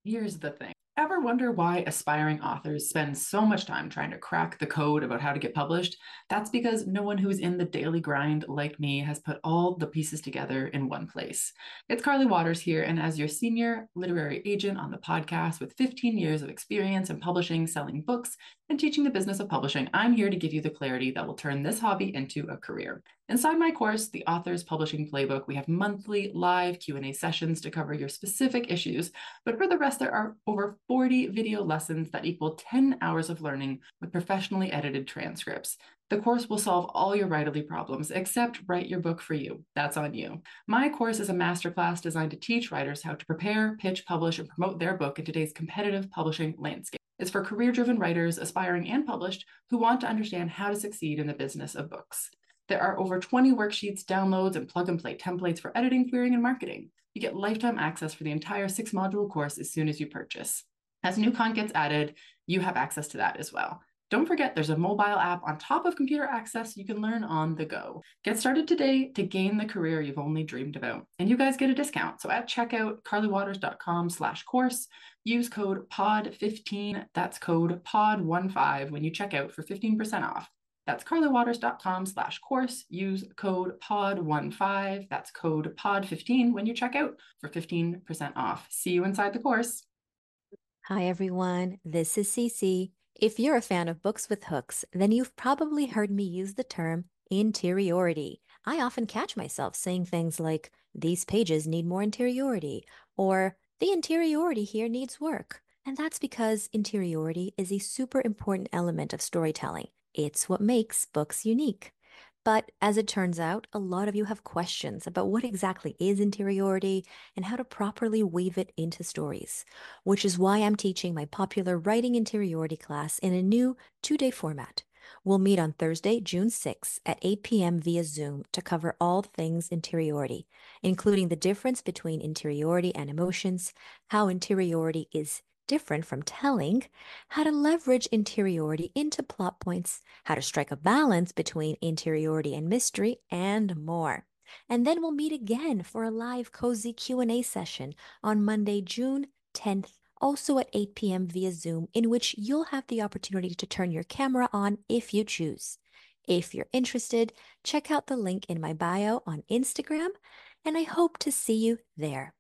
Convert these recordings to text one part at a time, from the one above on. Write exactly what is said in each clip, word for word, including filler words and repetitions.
Here's the thing. Ever wonder why aspiring authors spend so much time trying to crack the code about how to get published? That's because no one who's in the daily grind like me has put all the pieces together in one place. It's Carly Waters here, and as your senior literary agent on the podcast with fifteen years of experience in publishing, selling books, and teaching the business of publishing, I'm here to give you the clarity that will turn this hobby into a career. Inside my course, The Author's Publishing Playbook, we have monthly live Q and A sessions to cover your specific issues, but for the rest, there are over forty video lessons that equal ten hours of learning with professionally edited transcripts. The course will solve all your writerly problems, except write your book for you. That's on you. My course is a masterclass designed to teach writers how to prepare, pitch, publish, and promote their book in today's competitive publishing landscape. It's for career-driven writers, aspiring and published, who want to understand how to succeed in the business of books. There are over twenty worksheets, downloads, and plug-and-play templates for editing, querying, and marketing. You get lifetime access for the entire six-module course as soon as you purchase. As new content gets added, you have access to that as well. Don't forget, there's a mobile app on top of computer access you can learn on the go. Get started today to gain the career you've only dreamed about. And you guys get a discount. So at checkout, carlywaters.com slash course, use code P O D fifteen, that's code P O D fifteen when you check out for fifteen percent off. That's carlywaters.com slash course. Use code P O D fifteen, that's code P O D fifteen when you check out for fifteen percent off. See you inside the course. Hi everyone, this is Cece. If you're a fan of books with hooks, then you've probably heard me use the term interiority. I often catch myself saying things like, these pages need more interiority, or the interiority here needs work. And that's because interiority is a super important element of storytelling. It's what makes books unique. But as it turns out, a lot of you have questions about what exactly is interiority and how to properly weave it into stories, which is why I'm teaching my popular writing interiority class in a new two-day format. We'll meet on Thursday, June sixth at eight p.m. via Zoom to cover all things interiority, including the difference between interiority and emotions, how interiority is different from telling, how to leverage interiority into plot points, how to strike a balance between interiority and mystery, and more. And then we'll meet again for a live cozy Q and A session on Monday, June tenth, also at eight p.m. via Zoom, in which you'll have the opportunity to turn your camera on if you choose. If you're interested, check out the link in my bio on Instagram, and I hope to see you there.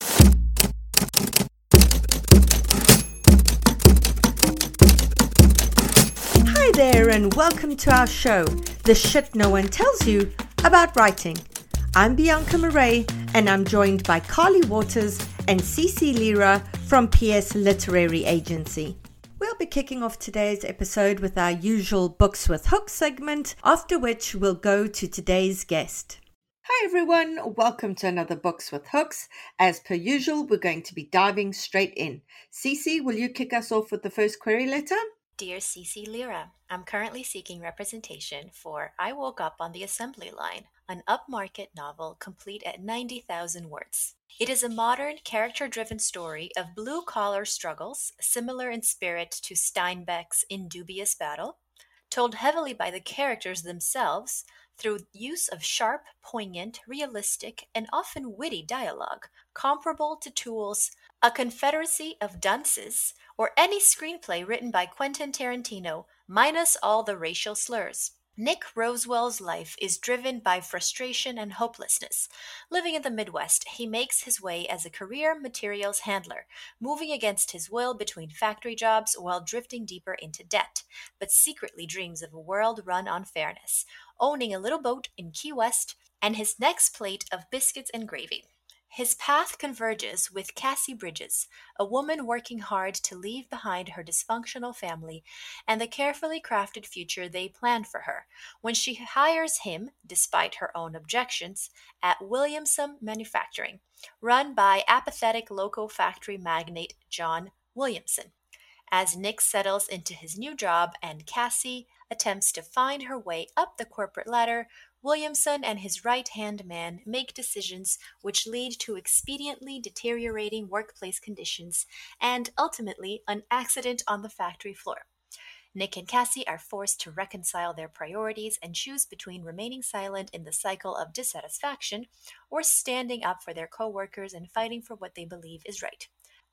Hi there and welcome to our show, The Shit No One Tells You About Writing. I'm Bianca Murray and I'm joined by Carly Waters and Cece Lira from P S Literary Agency. We'll be kicking off today's episode with our usual Books with Hooks segment, after which we'll go to today's guest. Hi everyone, welcome to another Books with Hooks. As per usual, we're going to be diving straight in. Cece, will you kick us off with the first query letter? Dear Cece Lira, I'm currently seeking representation for I Woke Up on the Assembly Line, an upmarket novel complete at ninety thousand words. It is a modern, character-driven story of blue-collar struggles, similar in spirit to Steinbeck's In Dubious Battle, told heavily by the characters themselves through use of sharp, poignant, realistic, and often witty dialogue, comparable to Toole's A Confederacy of Dunces, or any screenplay written by Quentin Tarantino, minus all the racial slurs. Nick Rosewell's life is driven by frustration and hopelessness. Living in the Midwest, he makes his way as a career materials handler, moving against his will between factory jobs while drifting deeper into debt, but secretly dreams of a world run on fairness, owning a little boat in Key West, and his next plate of biscuits and gravy. His path converges with Cassie Bridges, a woman working hard to leave behind her dysfunctional family and the carefully crafted future they planned for her, when she hires him, despite her own objections, at Williamson Manufacturing, run by apathetic local factory magnate John Williamson. As Nick settles into his new job and Cassie attempts to find her way up the corporate ladder, Williamson and his right-hand man make decisions which lead to expediently deteriorating workplace conditions and, ultimately, an accident on the factory floor. Nick and Cassie are forced to reconcile their priorities and choose between remaining silent in the cycle of dissatisfaction or standing up for their co-workers and fighting for what they believe is right.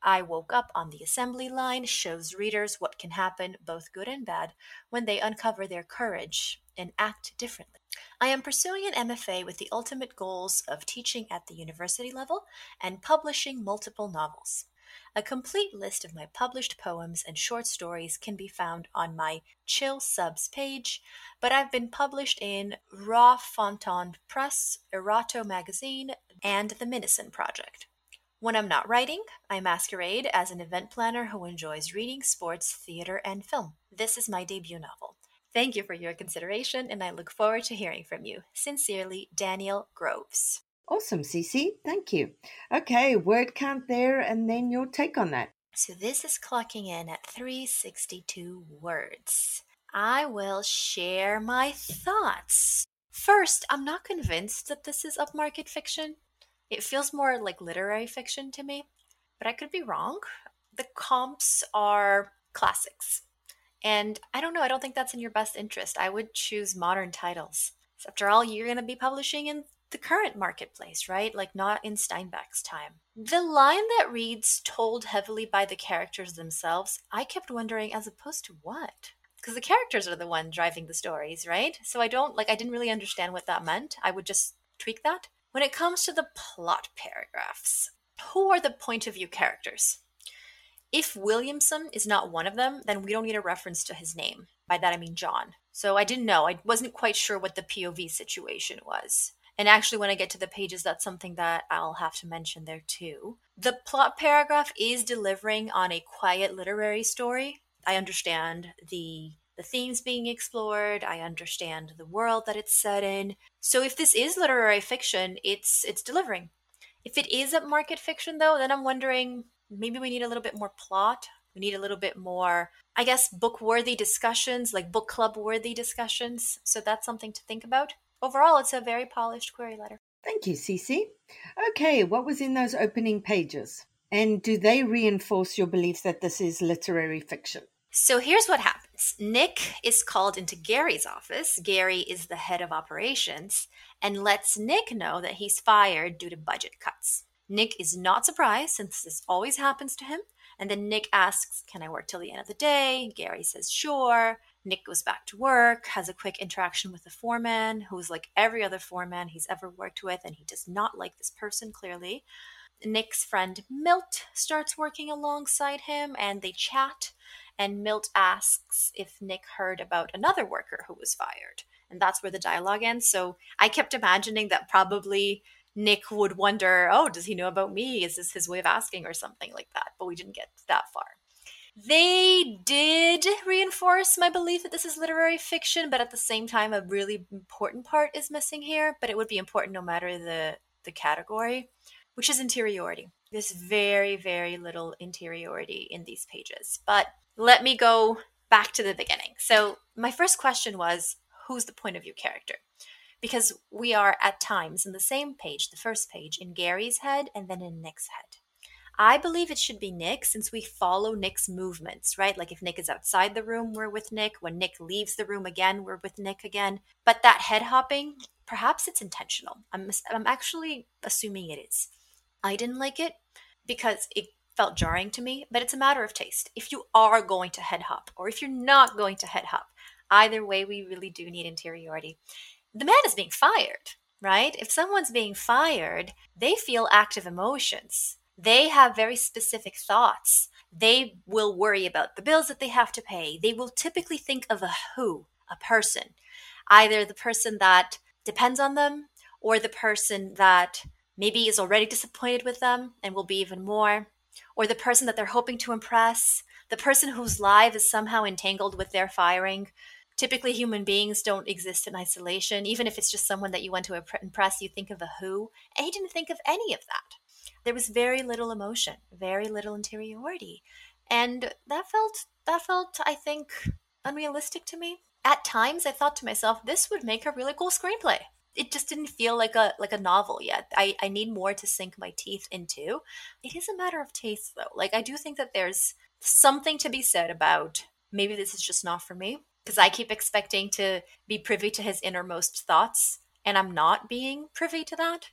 I Woke Up on the Assembly Line shows readers what can happen, both good and bad, when they uncover their courage and act differently. I am pursuing an M F A with the ultimate goals of teaching at the university level and publishing multiple novels. A complete list of my published poems and short stories can be found on my Chill Subs page, but I've been published in Raw Fontaine Press, Erato Magazine, and the Minison Project. When I'm not writing, I masquerade as an event planner who enjoys reading, sports, theater, and film. This is my debut novel. Thank you for your consideration, and I look forward to hearing from you. Sincerely, Daniel Groves. Awesome, Cece. Thank you. Okay, word count there, and then your take on that. So this is clocking in at three hundred sixty-two words. I will share my thoughts. First, I'm not convinced that this is upmarket fiction. It feels more like literary fiction to me, but I could be wrong. The comps are classics. And I don't know, I don't think that's in your best interest. I would choose modern titles. So after all, you're going to be publishing in the current marketplace, right? Like not in Steinbeck's time. The line that reads, told heavily by the characters themselves, I kept wondering, as opposed to what? Because the characters are the one driving the stories, right? So I don't, like, I didn't really understand what that meant. I would just tweak that. When it comes to the plot paragraphs, who are the point of view characters? If Williamson is not one of them, then we don't need a reference to his name. By that I mean John. So I didn't know. I wasn't quite sure what the P O V situation was. And actually, when I get to the pages, that's something that I'll have to mention there too. The plot paragraph is delivering on a quiet literary story. I understand the the themes being explored. I understand the world that it's set in. So if this is literary fiction, it's it's delivering. If it is upmarket fiction, though, then I'm wondering, maybe we need a little bit more plot. We need a little bit more, I guess, book-worthy discussions, like book club-worthy discussions. So that's something to think about. Overall, it's a very polished query letter. Thank you, Cece. Okay, what was in those opening pages? And do they reinforce your belief that this is literary fiction? So here's what happens. Nick is called into Gary's office. Gary is the head of operations and lets Nick know that he's fired due to budget cuts. Nick is not surprised since this always happens to him. And then Nick asks, can I work till the end of the day? Gary says, sure. Nick goes back to work, has a quick interaction with the foreman, who's like every other foreman he's ever worked with, and he does not like this person, clearly. Nick's friend Milt starts working alongside him, and they chat, and Milt asks if Nick heard about another worker who was fired. And that's where the dialogue ends. So I kept imagining that probably Nick would wonder, oh, does he know about me? Is this his way of asking or something like that? But we didn't get that far. They did reinforce my belief that this is literary fiction, but at the same time, a really important part is missing here, but it would be important no matter the, the category, which is interiority. There's very, very little interiority in these pages. But let me go back to the beginning. So my first question was, who's the point of view character? Because we are at times in the same page, the first page, in Gary's head and then in Nick's head. I believe it should be Nick since we follow Nick's movements, right? Like if Nick is outside the room, we're with Nick. When Nick leaves the room again, we're with Nick again. But that head hopping, perhaps it's intentional. I'm, I'm actually assuming it is. I didn't like it because it felt jarring to me, but it's a matter of taste. If you are going to head hop or if you're not going to head hop, either way, we really do need interiority. The man is being fired, right? If someone's being fired, they feel active emotions. They have very specific thoughts. They will worry about the bills that they have to pay. They will typically think of a who, a person, either the person that depends on them or the person that maybe is already disappointed with them and will be even more, or the person that they're hoping to impress, the person whose life is somehow entangled with their firing. Typically, human beings don't exist in isolation. Even if it's just someone that you want to impress, you think of a who, and he didn't think of any of that. There was very little emotion, very little interiority. And that felt, that felt, I think, unrealistic to me. At times, I thought to myself, this would make a really cool screenplay. It just didn't feel like a like a novel yet. I, I need more to sink my teeth into. It is a matter of taste, though. Like, I do think that there's something to be said about maybe this is just not for me, because I keep expecting to be privy to his innermost thoughts, and I'm not being privy to that.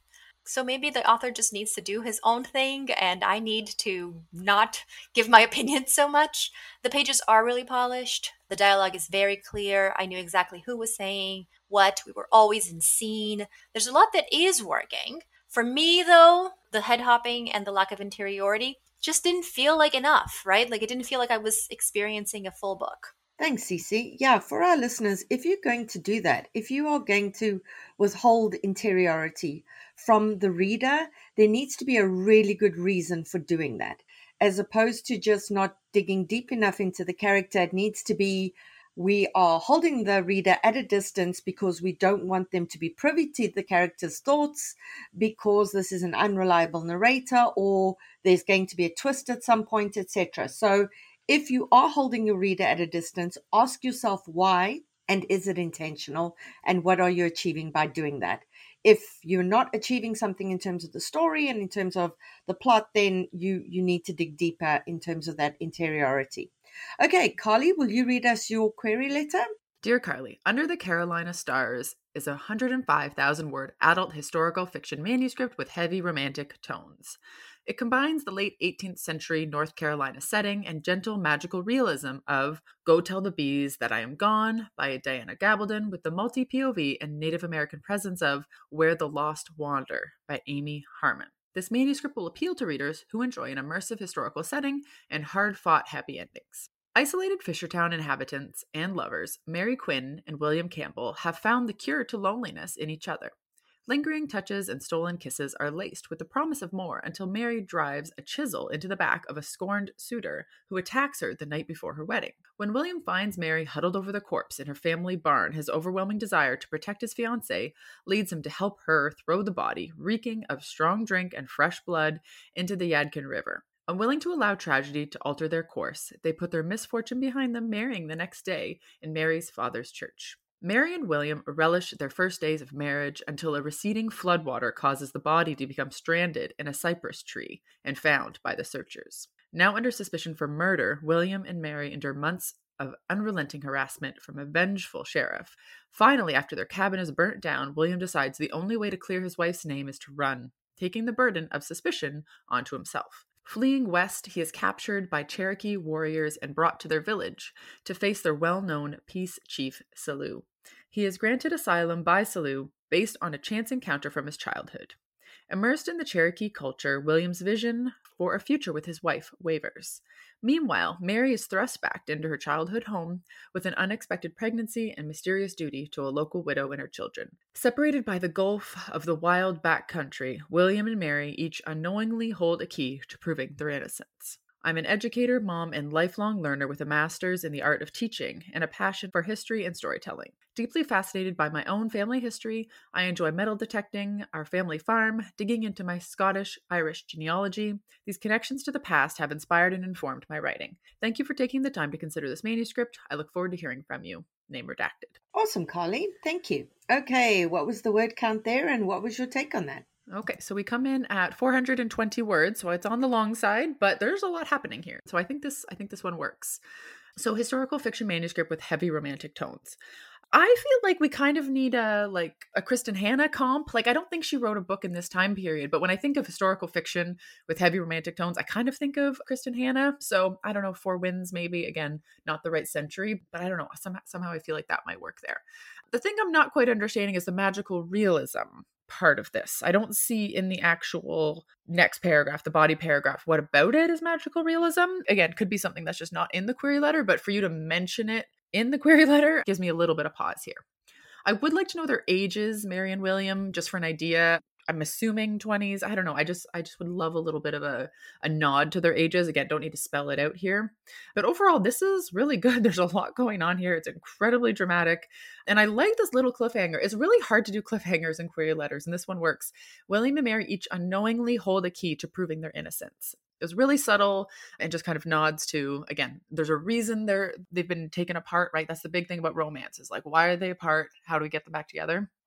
So maybe the author just needs to do his own thing and I need to not give my opinion so much. The pages are really polished. The dialogue is very clear. I knew exactly who was saying what. We were always in scene. There's a lot that is working. For me, though, the head hopping and the lack of interiority just didn't feel like enough, right? Like it didn't feel like I was experiencing a full book. Thanks, Cece. Yeah, for our listeners, if you're going to do that, if you are going to withhold interiority from the reader, there needs to be a really good reason for doing that, as opposed to just not digging deep enough into the character. It needs to be, we are holding the reader at a distance because we don't want them to be privy to the character's thoughts, because this is an unreliable narrator, or there's going to be a twist at some point, et cetera. So if you are holding your reader at a distance, ask yourself why, and is it intentional, and what are you achieving by doing that? If you're not achieving something in terms of the story and in terms of the plot, then you, you need to dig deeper in terms of that interiority. Okay, Carly, will you read us your query letter? Dear Carly, Under the Carolina Stars is a one hundred five thousand word adult historical fiction manuscript with heavy romantic tones. It combines the late eighteenth century North Carolina setting and gentle magical realism of Go Tell the Bees That I Am Gone by Diana Gabaldon with the multi-P O V and Native American presence of Where the Lost Wander by Amy Harmon. This manuscript will appeal to readers who enjoy an immersive historical setting and hard-fought happy endings. Isolated Fishertown inhabitants and lovers, Mary Quinn and William Campbell, have found the cure to loneliness in each other. Lingering touches and stolen kisses are laced with the promise of more until Mary drives a chisel into the back of a scorned suitor who attacks her the night before her wedding. When William finds Mary huddled over the corpse in her family barn, his overwhelming desire to protect his fiancée leads him to help her throw the body, reeking of strong drink and fresh blood, into the Yadkin River. Unwilling to allow tragedy to alter their course, they put their misfortune behind them, marrying the next day in Mary's father's church. Mary and William relish their first days of marriage until a receding floodwater causes the body to become stranded in a cypress tree and found by the searchers. Now under suspicion for murder, William and Mary endure months of unrelenting harassment from a vengeful sheriff. Finally, after their cabin is burnt down, William decides the only way to clear his wife's name is to run, taking the burden of suspicion onto himself. Fleeing west, he is captured by Cherokee warriors and brought to their village to face their well-known peace chief, Salu. He is granted asylum by Salu based on a chance encounter from his childhood. Immersed in the Cherokee culture, William's vision for a future with his wife wavers. Meanwhile, Mary is thrust back into her childhood home with an unexpected pregnancy and mysterious duty to a local widow and her children. Separated by the gulf of the wild back country, William and Mary each unknowingly hold a key to proving their innocence. I'm an educator, mom, and lifelong learner with a master's in the art of teaching and a passion for history and storytelling. Deeply fascinated by my own family history, I enjoy metal detecting, our family farm, digging into my Scottish-Irish genealogy. These connections to the past have inspired and informed my writing. Thank you for taking the time to consider this manuscript. I look forward to hearing from you. Name redacted. Awesome, Carly. Thank you. Okay, what was the word count there, and what was your take on that? Okay, so we come in at four hundred twenty words, so it's on the long side, but there's a lot happening here. So I think this I think this one works. So historical fiction manuscript with heavy romantic tones. I feel like we kind of need a like a Kristen Hanna comp. Like I don't think she wrote a book in this time period, but when I think of historical fiction with heavy romantic tones, I kind of think of Kristen Hanna. So I don't know, Four Winds maybe, again, not the right century, but I don't know, somehow, somehow I feel like that might work there. The thing I'm not quite understanding is the magical realism part of this. I don't see in the actual next paragraph, the body paragraph, what about it is magical realism. Again, could be something that's just not in the query letter, but for you to mention it in the query letter gives me a little bit of pause here. I would like to know their ages, Mary and William, just for an idea. I'm assuming twenties. I don't know. I just I just would love a little bit of a, a nod to their ages. Again, don't need to spell it out here. But overall, this is really good. There's a lot going on here. It's incredibly dramatic. And I like this little cliffhanger. It's really hard to do cliffhangers in query letters, and this one works. William and Mary each unknowingly hold a key to proving their innocence. It was really subtle and just kind of nods to, again, there's a reason they're, they've been taken apart, right? That's the big thing about romance is like, why are they apart? How do we get them back together?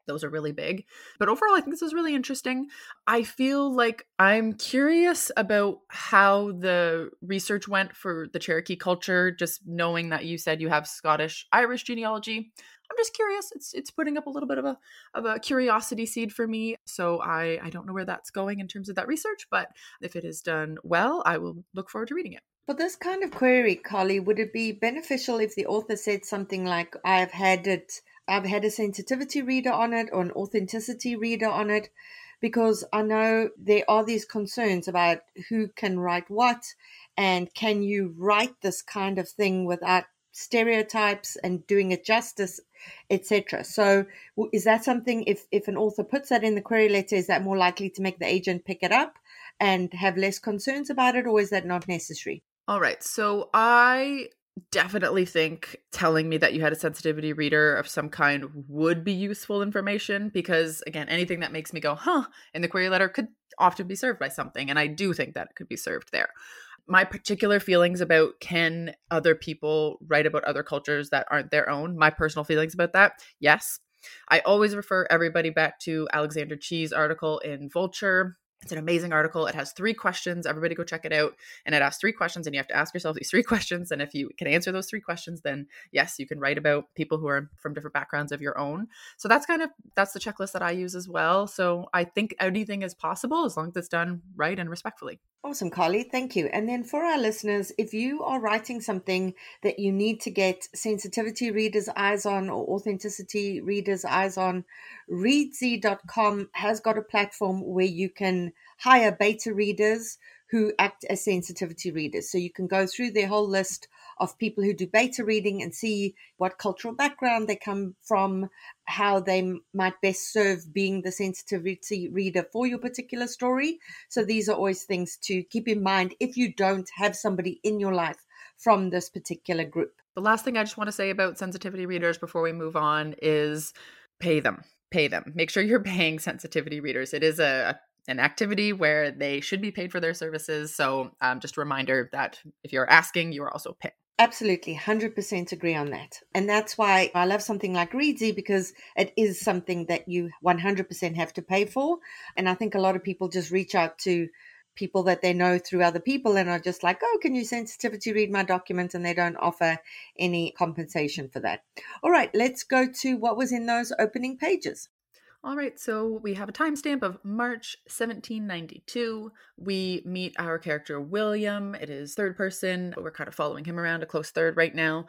Those are really big. But overall, I think this is really interesting. I feel like I'm curious about how the research went for the Cherokee culture, just knowing that you said you have Scottish Irish genealogy. I'm just curious. It's it's putting up a little bit of a of a curiosity seed for me. So I, I don't know where that's going in terms of that research, but if it is done well, I will look forward to reading it. For this kind of query, Carly, would it be beneficial if the author said something like, I've had it, I've had a sensitivity reader on it or an authenticity reader on it? Because I know there are these concerns about who can write what, and can you write this kind of thing without stereotypes and doing it justice, et cetera. So is that something, if, if an author puts that in the query letter, is that more likely to make the agent pick it up and have less concerns about it, or is that not necessary? All right. So I definitely think telling me that you had a sensitivity reader of some kind would be useful information, because again, anything that makes me go, huh, in the query letter could often be served by something. And I do think that it could be served there. My particular feelings about, can other people write about other cultures that aren't their own? My personal feelings about that, yes. I always refer everybody back to Alexander Chee's article in Vulture. It's an amazing article. It has three questions. Everybody go check it out. And it asks three questions, and you have to ask yourself these three questions. And if you can answer those three questions, then yes, you can write about people who are from different backgrounds of your own. So that's kind of, that's the checklist that I use as well. So I think anything is possible as long as it's done right and respectfully. Awesome, Carly. Thank you. And then for our listeners, if you are writing something that you need to get sensitivity readers' eyes on or authenticity readers' eyes on, readsy dot com has got a platform where you can hire beta readers who act as sensitivity readers. So you can go through their whole list of people who do beta reading and see what cultural background they come from, how they m- might best serve being the sensitivity reader for your particular story. So these are always things to keep in mind if you don't have somebody in your life from this particular group. The last thing I just want to say about sensitivity readers before we move on is pay them. Pay them. Make sure you're paying sensitivity readers. It is a an activity where they should be paid for their services. So um, just a reminder that if you're asking, you are also paying. Absolutely, one hundred percent agree on that. And that's why I love something like Readsy, because it is something that you one hundred percent have to pay for. And I think a lot of people just reach out to people that they know through other people and are just like, oh, can you sensitivity read my document? And they don't offer any compensation for that. All right, let's go to what was in those opening pages. All right, so we have a timestamp of March seventeen ninety-two. We meet our character William. It is third person. We're kind of following him around, a close third right now.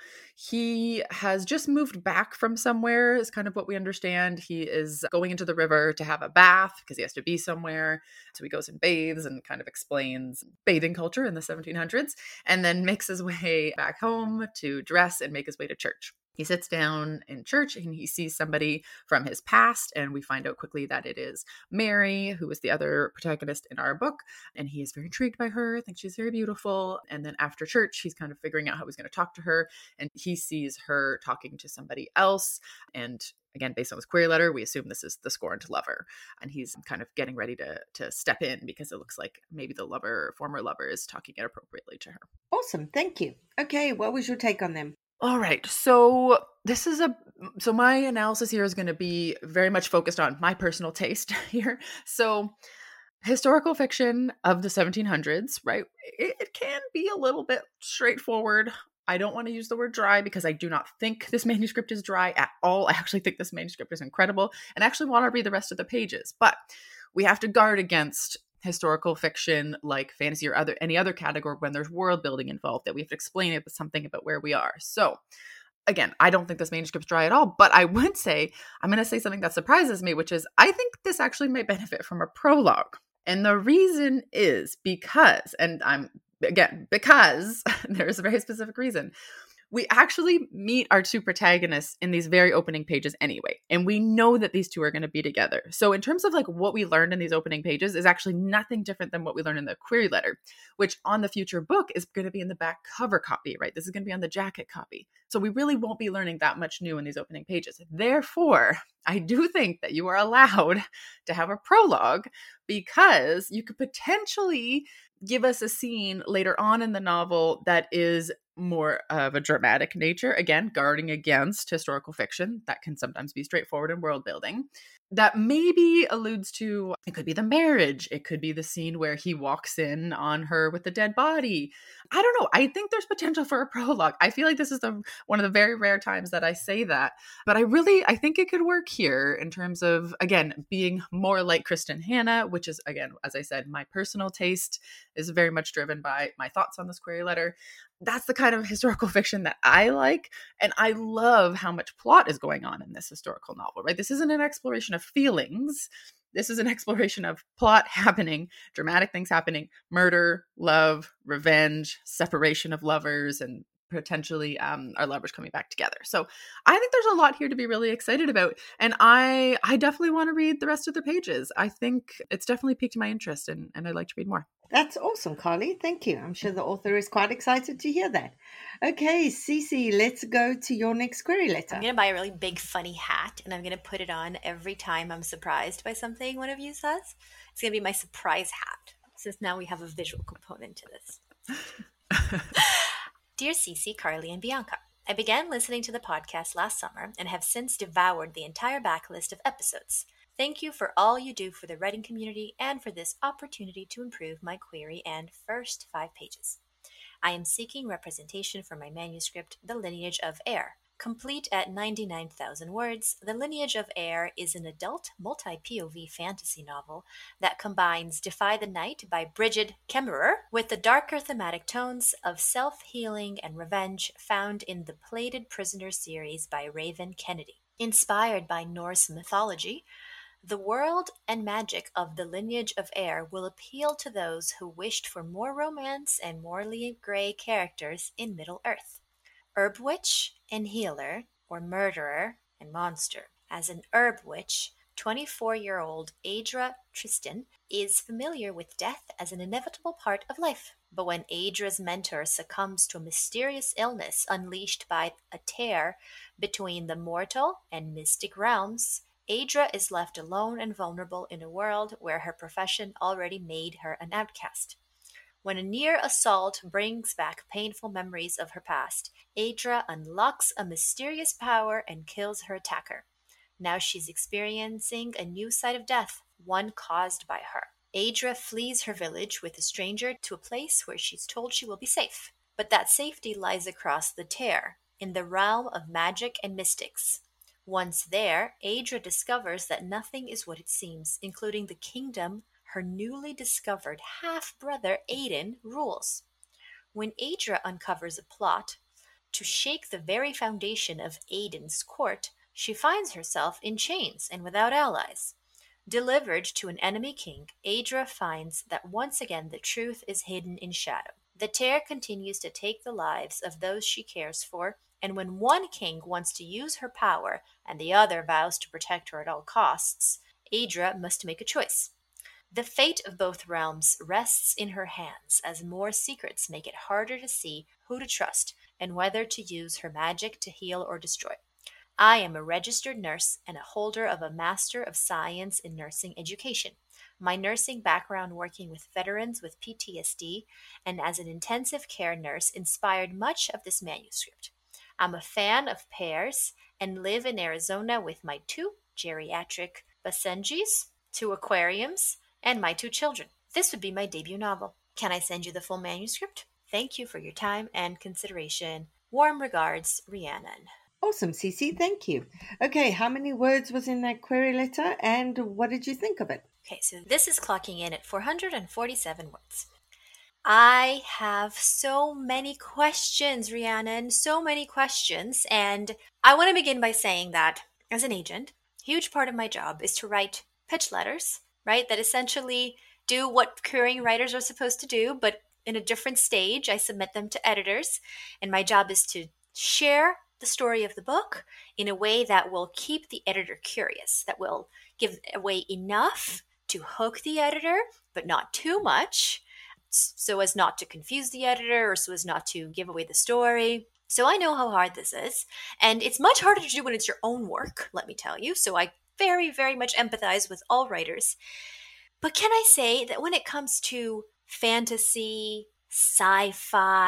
He has just moved back from somewhere, is kind of what we understand. He is going into the river to have a bath because he has to be somewhere. So he goes and bathes and kind of explains bathing culture in the seventeen hundreds, and then makes his way back home to dress and make his way to church. He sits down in church and he sees somebody from his past, and we find out quickly that it is Mary, who is the other protagonist in our book, and he is very intrigued by her, thinks she's very beautiful. And then after church, he's kind of figuring out how he's going to talk to her, and he sees her talking to somebody else. And again, based on this query letter, we assume this is the scorned lover, and he's kind of getting ready to to step in because it looks like maybe the lover, former lover, is talking inappropriately to her. Awesome. Thank you. Okay. What was your take on them? All right. So this is a, so my analysis here is going to be very much focused on my personal taste here. So historical fiction of the seventeen hundreds, right? It, it can be a little bit straightforward. I don't want to use the word dry because I do not think this manuscript is dry at all. I actually think this manuscript is incredible and actually want to read the rest of the pages, but we have to guard against historical fiction like fantasy or other any other category when there's world building involved, that we have to explain it with something about where we are. So again, I don't think this manuscript's dry at all, but I would say, I'm going to say something that surprises me, which is I think this actually might benefit from a prologue. And the reason is because, and I'm, again, because there's a very specific reason. We actually meet our two protagonists in these very opening pages anyway, and we know that these two are going to be together. So in terms of like what we learned in these opening pages is actually nothing different than what we learned in the query letter, which on the future book is going to be in the back cover copy, right? This is going to be on the jacket copy. So we really won't be learning that much new in these opening pages. Therefore, I do think that you are allowed to have a prologue because you could potentially give us a scene later on in the novel that is more of a dramatic nature, again, guarding against historical fiction that can sometimes be straightforward in world building, that maybe alludes to, it could be the marriage, it could be the scene where he walks in on her with the dead body. I don't know. I think there's potential for a prologue. I feel like this is the one of the very rare times that I say that, but I really, I think it could work here in terms of, again, being more like Kristen Hanna, which is, again, as I said, my personal taste is very much driven by my thoughts on this query letter. That's the kind of historical fiction that I like. And I love how much plot is going on in this historical novel, right? This isn't an exploration of feelings. This is an exploration of plot happening, dramatic things happening, murder, love, revenge, separation of lovers, and potentially um, our lovers coming back together. So I think there's a lot here to be really excited about. And I I definitely want to read the rest of the pages. I think it's definitely piqued my interest, and, and I'd like to read more. That's awesome, Carly. Thank you. I'm sure the author is quite excited to hear that. Okay, Cece, let's go to your next query letter. I'm going to buy a really big, funny hat, and I'm going to put it on every time I'm surprised by something one of you says. It's going to be my surprise hat, since now we have a visual component to this. Dear Cece, Carly, and Bianca, I began listening to the podcast last summer and have since devoured the entire backlist of episodes. Thank you for all you do for the writing community and for this opportunity to improve my query and first five pages. I am seeking representation for my manuscript, The Lineage of Air. Complete at ninety-nine thousand words, The Lineage of Air is an adult multi-P O V fantasy novel that combines Defy the Night by Brigid Kemmerer with the darker thematic tones of self-healing and revenge found in the Plated Prisoner series by Raven Kennedy. Inspired by Norse mythology, the world and magic of The Lineage of Air will appeal to those who wished for more romance and morally gray characters in Middle-earth. Herb witch and healer, or murderer and monster. As an herb witch, twenty-four-year-old Aedra Tristan is familiar with death as an inevitable part of life. But when Aedra's mentor succumbs to a mysterious illness unleashed by a tear between the mortal and mystic realms, Aedra is left alone and vulnerable in a world where her profession already made her an outcast. When a near assault brings back painful memories of her past, Aedra unlocks a mysterious power and kills her attacker. Now she's experiencing a new side of death, one caused by her. Aedra flees her village with a stranger to a place where she's told she will be safe. But that safety lies across the tear, in the realm of magic and mystics. Once there, Aedra discovers that nothing is what it seems, including the kingdom her newly discovered half-brother Aiden rules. When Aedra uncovers a plot to shake the very foundation of Aiden's court, she finds herself in chains and without allies. Delivered to an enemy king, Aedra finds that once again the truth is hidden in shadow. The tear continues to take the lives of those she cares for, and when one king wants to use her power and the other vows to protect her at all costs, Aedra must make a choice. The fate of both realms rests in her hands as more secrets make it harder to see who to trust and whether to use her magic to heal or destroy. I am a registered nurse and a holder of a Master of Science in Nursing Education. My nursing background working with veterans with P T S D and as an intensive care nurse inspired much of this manuscript. I'm a fan of pears and live in Arizona with my two geriatric Basenjis, two aquariums, and my two children. This would be my debut novel. Can I send you the full manuscript? Thank you for your time and consideration. Warm regards, Rhiannon. Awesome, Cece. Thank you. Okay, how many words was in that query letter and what did you think of it? Okay, so this is clocking in at four hundred forty-seven words. I have so many questions, Rhiannon, so many questions. And I want to begin by saying that as an agent, a huge part of my job is to write pitch letters, right? That essentially do what querying writers are supposed to do, but in a different stage. I submit them to editors. And my job is to share the story of the book in a way that will keep the editor curious, that will give away enough to hook the editor, but not too much, so as not to confuse the editor or so as not to give away the story. So I know how hard this is, and it's much harder to do when it's your own work, let me tell you. So I very, very much empathize with all writers. But can I say that when it comes to fantasy, sci-fi,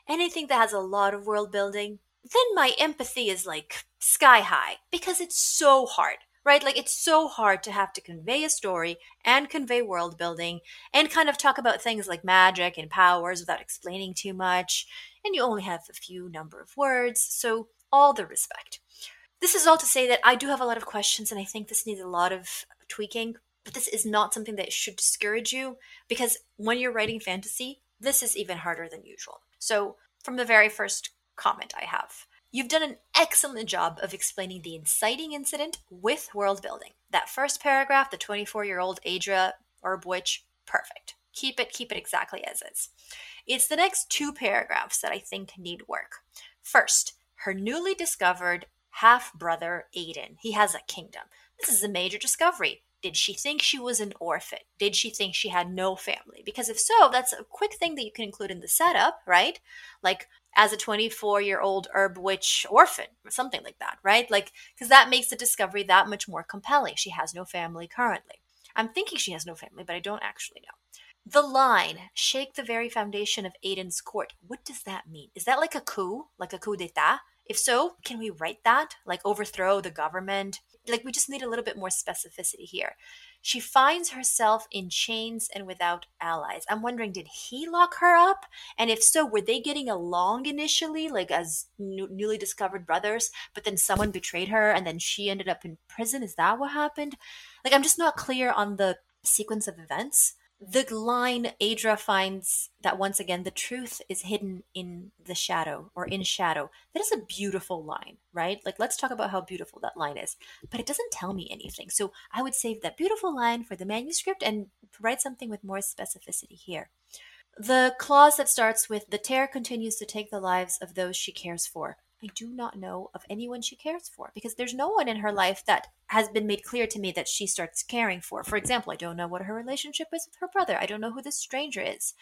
anything that has a lot of world building, then my empathy is like sky high because it's so hard, right? Like it's so hard to have to convey a story and convey world building and kind of talk about things like magic and powers without explaining too much. And you only have a few number of words. So all the respect. This is all to say that I do have a lot of questions and I think this needs a lot of tweaking, but this is not something that should discourage you because when you're writing fantasy, this is even harder than usual. So from the very first comment I have, you've done an excellent job of explaining the inciting incident with world building. That first paragraph, the twenty-four-year-old Adria herb witch, perfect. Keep it, keep it exactly as is. It's the next two paragraphs that I think need work. First, her newly discovered half-brother Aiden. He has a kingdom. This is a major discovery. Did she think she was an orphan? Did she think she had no family? Because if so, that's a quick thing that you can include in the setup, right? Like as a twenty-four-year-old herb witch orphan or something like that, right? Like, because that makes the discovery that much more compelling. She has no family currently. I'm thinking she has no family, but I don't actually know. The line, shake the very foundation of Aiden's court. What does that mean? Is that like a coup? Like a coup d'etat? If so, can we write that? Like overthrow the government? Like we just need a little bit more specificity here. She finds herself in chains and without allies. I'm wondering, did he lock her up? And if so, were they getting along initially, like as new, newly discovered brothers, but then someone betrayed her and then she ended up in prison? Is that what happened? Like I'm just not clear on the sequence of events. The line Adria finds that once again, the truth is hidden in the shadow or in shadow. That is a beautiful line, right? Like, let's talk about how beautiful that line is. But it doesn't tell me anything. So I would save that beautiful line for the manuscript and write something with more specificity here. The clause that starts with, the tear continues to take the lives of those she cares for. I do not know of anyone she cares for because there's no one in her life that has been made clear to me that she starts caring for. For example, I don't know what her relationship is with her brother. I don't know who this stranger is.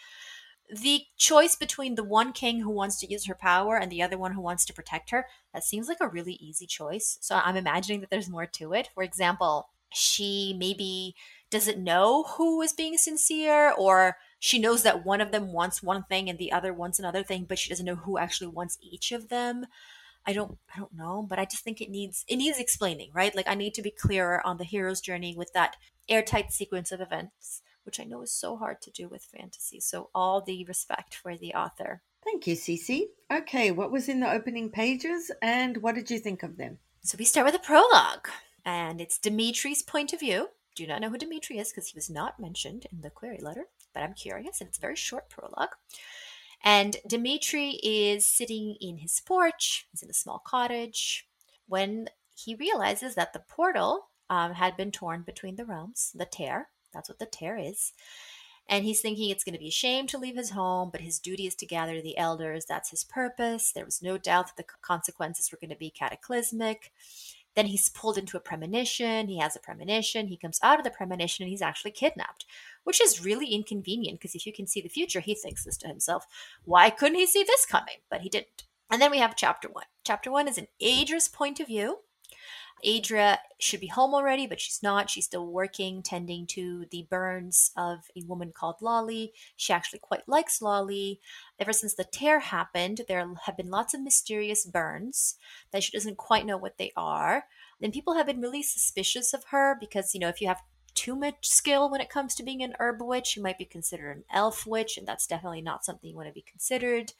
The choice between the one king who wants to use her power and the other one who wants to protect her, that seems like a really easy choice. So I'm imagining that there's more to it. For example, she maybe doesn't know who is being sincere, or she knows that one of them wants one thing and the other wants another thing, but she doesn't know who actually wants each of them. I don't I don't know, but I just think it needs it needs explaining, right? Like I need to be clearer on the hero's journey with that airtight sequence of events, which I know is so hard to do with fantasy. So all the respect for the author. Thank you, Cece. Okay, what was in the opening pages and what did you think of them? So we start with a prologue, and it's Dimitri's point of view. Do not know who Dimitri is because he was not mentioned in the query letter, but I'm curious, and it's a very short prologue. And Dimitri is sitting in his porch. He's in a small cottage when he realizes that the portal um, had been torn between the realms, the tear. That's what the tear is. And he's thinking it's going to be a shame to leave his home, but his duty is to gather the elders. That's his purpose. There was no doubt that the consequences were going to be cataclysmic. Then he's pulled into a premonition. He has a premonition. He comes out of the premonition and he's actually kidnapped, which is really inconvenient because if you can see the future, he thinks this to himself. Why couldn't he see this coming? But he didn't. And then we have chapter one. Chapter one is an Adria's point of view. Adria should be home already, but she's not. She's still working, tending to the burns of a woman called Lolly. She actually quite likes Lolly. Ever since the tear happened, there have been lots of mysterious burns that she doesn't quite know what they are. And people have been really suspicious of her because, you know, if you have too much skill when it comes to being an herb witch, you might be considered an elf witch, and that's definitely not something you want to be considered.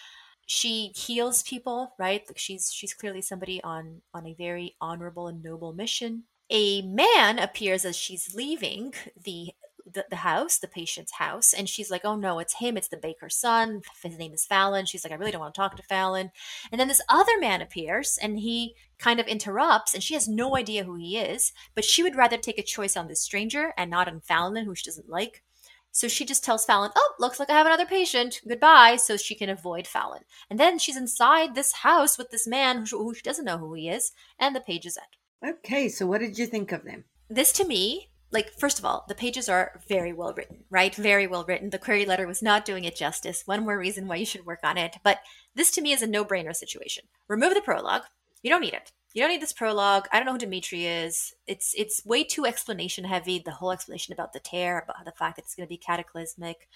She heals people, right? Like she's she's clearly somebody on on a very honorable and noble mission. A man appears as she's leaving the, the the house, the patient's house, and she's like, "Oh no, it's him! It's the baker's son. His name is Fallon." She's like, "I really don't want to talk to Fallon." And then this other man appears, and he kind of interrupts, and she has no idea who he is, but she would rather take a choice on this stranger and not on Fallon, who she doesn't like. So she just tells Fallon, "Oh, looks like I have another patient. Goodbye," so she can avoid Fallon. And then she's inside this house with this man who, who she doesn't know who he is, and the pages end. Okay, so what did you think of them? This to me, like, first of all, the pages are very well written, right? Very well written. The query letter was not doing it justice. One more reason why you should work on it. But this to me is a no-brainer situation. Remove the prologue. You don't need it. You don't need this prologue. I don't know who Dimitri is. It's it's way too explanation heavy. The whole explanation about the tear, about the fact that it's going to be cataclysmic.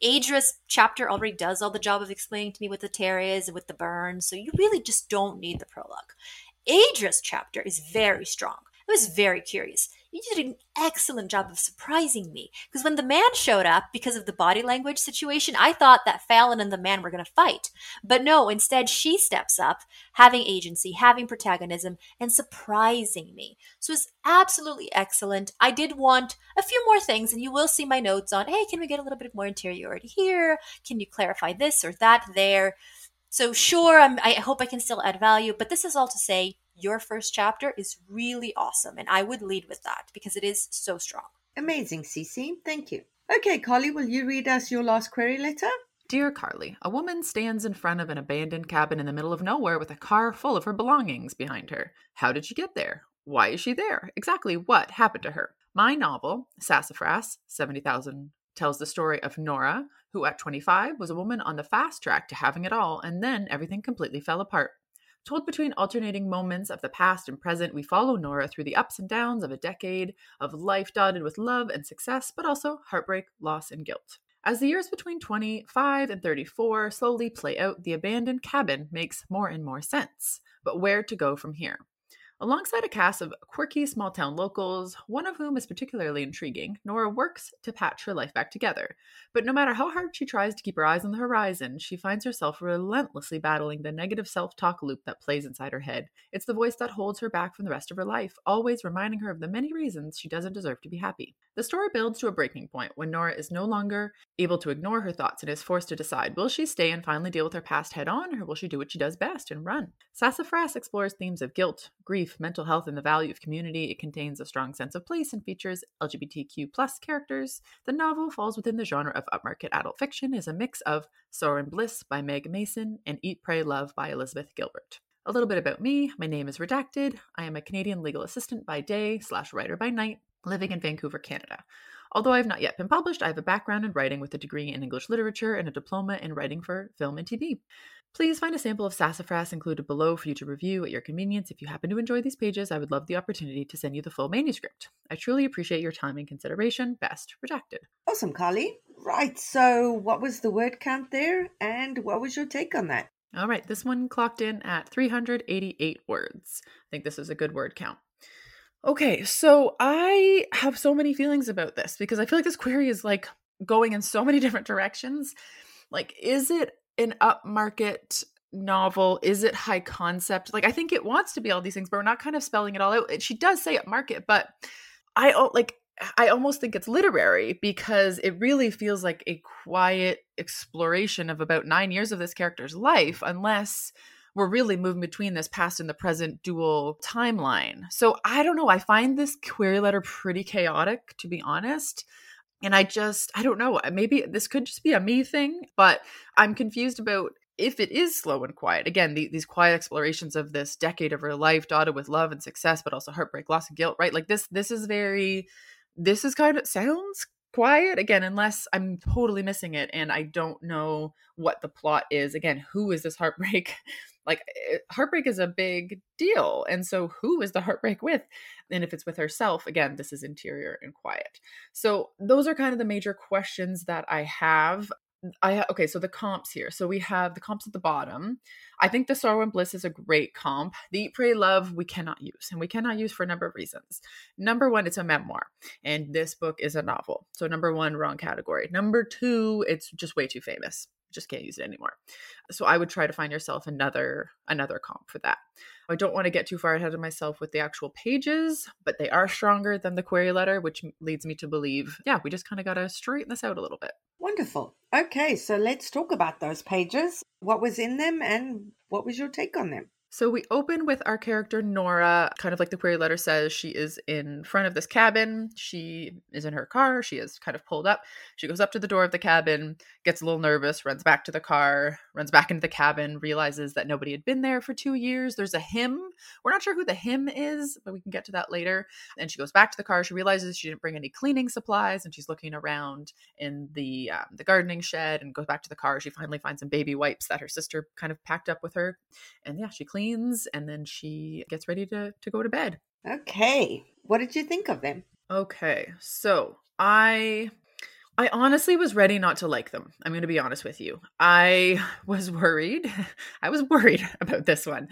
Adra's chapter already does all the job of explaining to me what the tear is and with the burn, so you really just don't need the prologue. Adra's chapter is very strong. I was very curious. You did an excellent job of surprising me, because when the man showed up, because of the body language situation, I thought that Fallon and the man were going to fight. But no, instead she steps up, having agency, having protagonism, and surprising me. So it's absolutely excellent. I did want a few more things, and you will see my notes on, hey, can we get a little bit more interiority here? Can you clarify this or that there? So sure, I'm, I hope I can still add value, but this is all to say, your first chapter is really awesome, and I would lead with that because it is so strong. Amazing, Cece. Thank you. Okay, Carly, will you read us your last query letter? Dear Carly, a woman stands in front of an abandoned cabin in the middle of nowhere with a car full of her belongings behind her. How did she get there? Why is she there? Exactly what happened to her? My novel, Sassafras, seventy thousand, tells the story of Nora, who at twenty-five was a woman on the fast track to having it all, and then everything completely fell apart. Told between alternating moments of the past and present, we follow Nora through the ups and downs of a decade of life dotted with love and success, but also heartbreak, loss, and guilt. As the years between twenty-five and thirty-four slowly play out, the abandoned cabin makes more and more sense. But where to go from here? Alongside a cast of quirky small-town locals, one of whom is particularly intriguing, Nora works to patch her life back together. But no matter how hard she tries to keep her eyes on the horizon, she finds herself relentlessly battling the negative self-talk loop that plays inside her head. It's the voice that holds her back from the rest of her life, always reminding her of the many reasons she doesn't deserve to be happy. The story builds to a breaking point when Nora is no longer able to ignore her thoughts and is forced to decide, will she stay and finally deal with her past head-on, or will she do what she does best and run? Sassafras explores themes of guilt, grief, mental health, and the value of community. It contains a strong sense of place and features L G B T Q plus characters. The novel falls within the genre of upmarket adult fiction, is a mix of Sorrow and Bliss by Meg Mason and Eat, Pray, Love by Elizabeth Gilbert. A little bit about me. My name is Redacted. I am a Canadian legal assistant by day slash writer by night, living in Vancouver, Canada. Although I have not yet been published, I have a background in writing with a degree in English literature and a diploma in writing for film and T V. Please find a sample of Sassafras included below for you to review at your convenience. If you happen to enjoy these pages, I would love the opportunity to send you the full manuscript. I truly appreciate your time and consideration. Best, Redacted. Awesome, Carly. Right, so what was the word count there, and what was your take on that? All right, this one clocked in at three hundred eighty-eight words. I think this is a good word count. Okay, so I have so many feelings about this because I feel like this query is like going in so many different directions. Like, is it an upmarket novel? Is it high concept? Like, I think it wants to be all these things, but we're not kind of spelling it all out. She does say upmarket, but I like I almost think it's literary because it really feels like a quiet exploration of about nine years of this character's life, unless we're really moving between this past and the present dual timeline. So I don't know. I find this query letter pretty chaotic, to be honest. And I just, I don't know. Maybe this could just be a me thing, but I'm confused about if it is slow and quiet. Again, the, these quiet explorations of this decade of her life, dotted with love and success, but also heartbreak, loss, and guilt, right? Like this, this is very, this is kind of, sounds quiet again, unless I'm totally missing it and I don't know what the plot is. Again, who is this heartbreak? Like, heartbreak is a big deal. And so who is the heartbreak with? And if it's with herself, again, this is interior and quiet. So those are kind of the major questions that I have. I okay, so the comps here. So we have the comps at the bottom. I think the Sorrow and Bliss is a great comp. The Eat, Pray, Love we cannot use, and we cannot use for a number of reasons. Number one, it's a memoir, and this book is a novel. So number one, wrong category. Number two, it's just way too famous. Just can't use it anymore. So I would try to find yourself another another comp for that. I don't want to get too far ahead of myself with the actual pages, but they are stronger than the query letter, which leads me to believe, yeah, we just kind of got to straighten this out a little bit. Wonderful. Okay, so let's talk about those pages. What was in them and what was your take on them? So we open with our character Nora, kind of like the query letter says. She is in front of this cabin. She is in her car. She is kind of pulled up. She goes up to the door of the cabin, gets a little nervous, runs back to the car, runs back into the cabin, realizes that nobody had been there for two years. There's a him. We're not sure who the him is, but we can get to that later. And she goes back to the car. She realizes she didn't bring any cleaning supplies, and she's looking around in the um, the gardening shed and goes back to the car. She finally finds some baby wipes that her sister kind of packed up with her. And yeah, she cleans. And then she gets ready to, to go to bed. Okay. What did you think of them? Okay. So I I honestly was ready not to like them. I'm going to be honest with you. I was worried. I was worried about this one.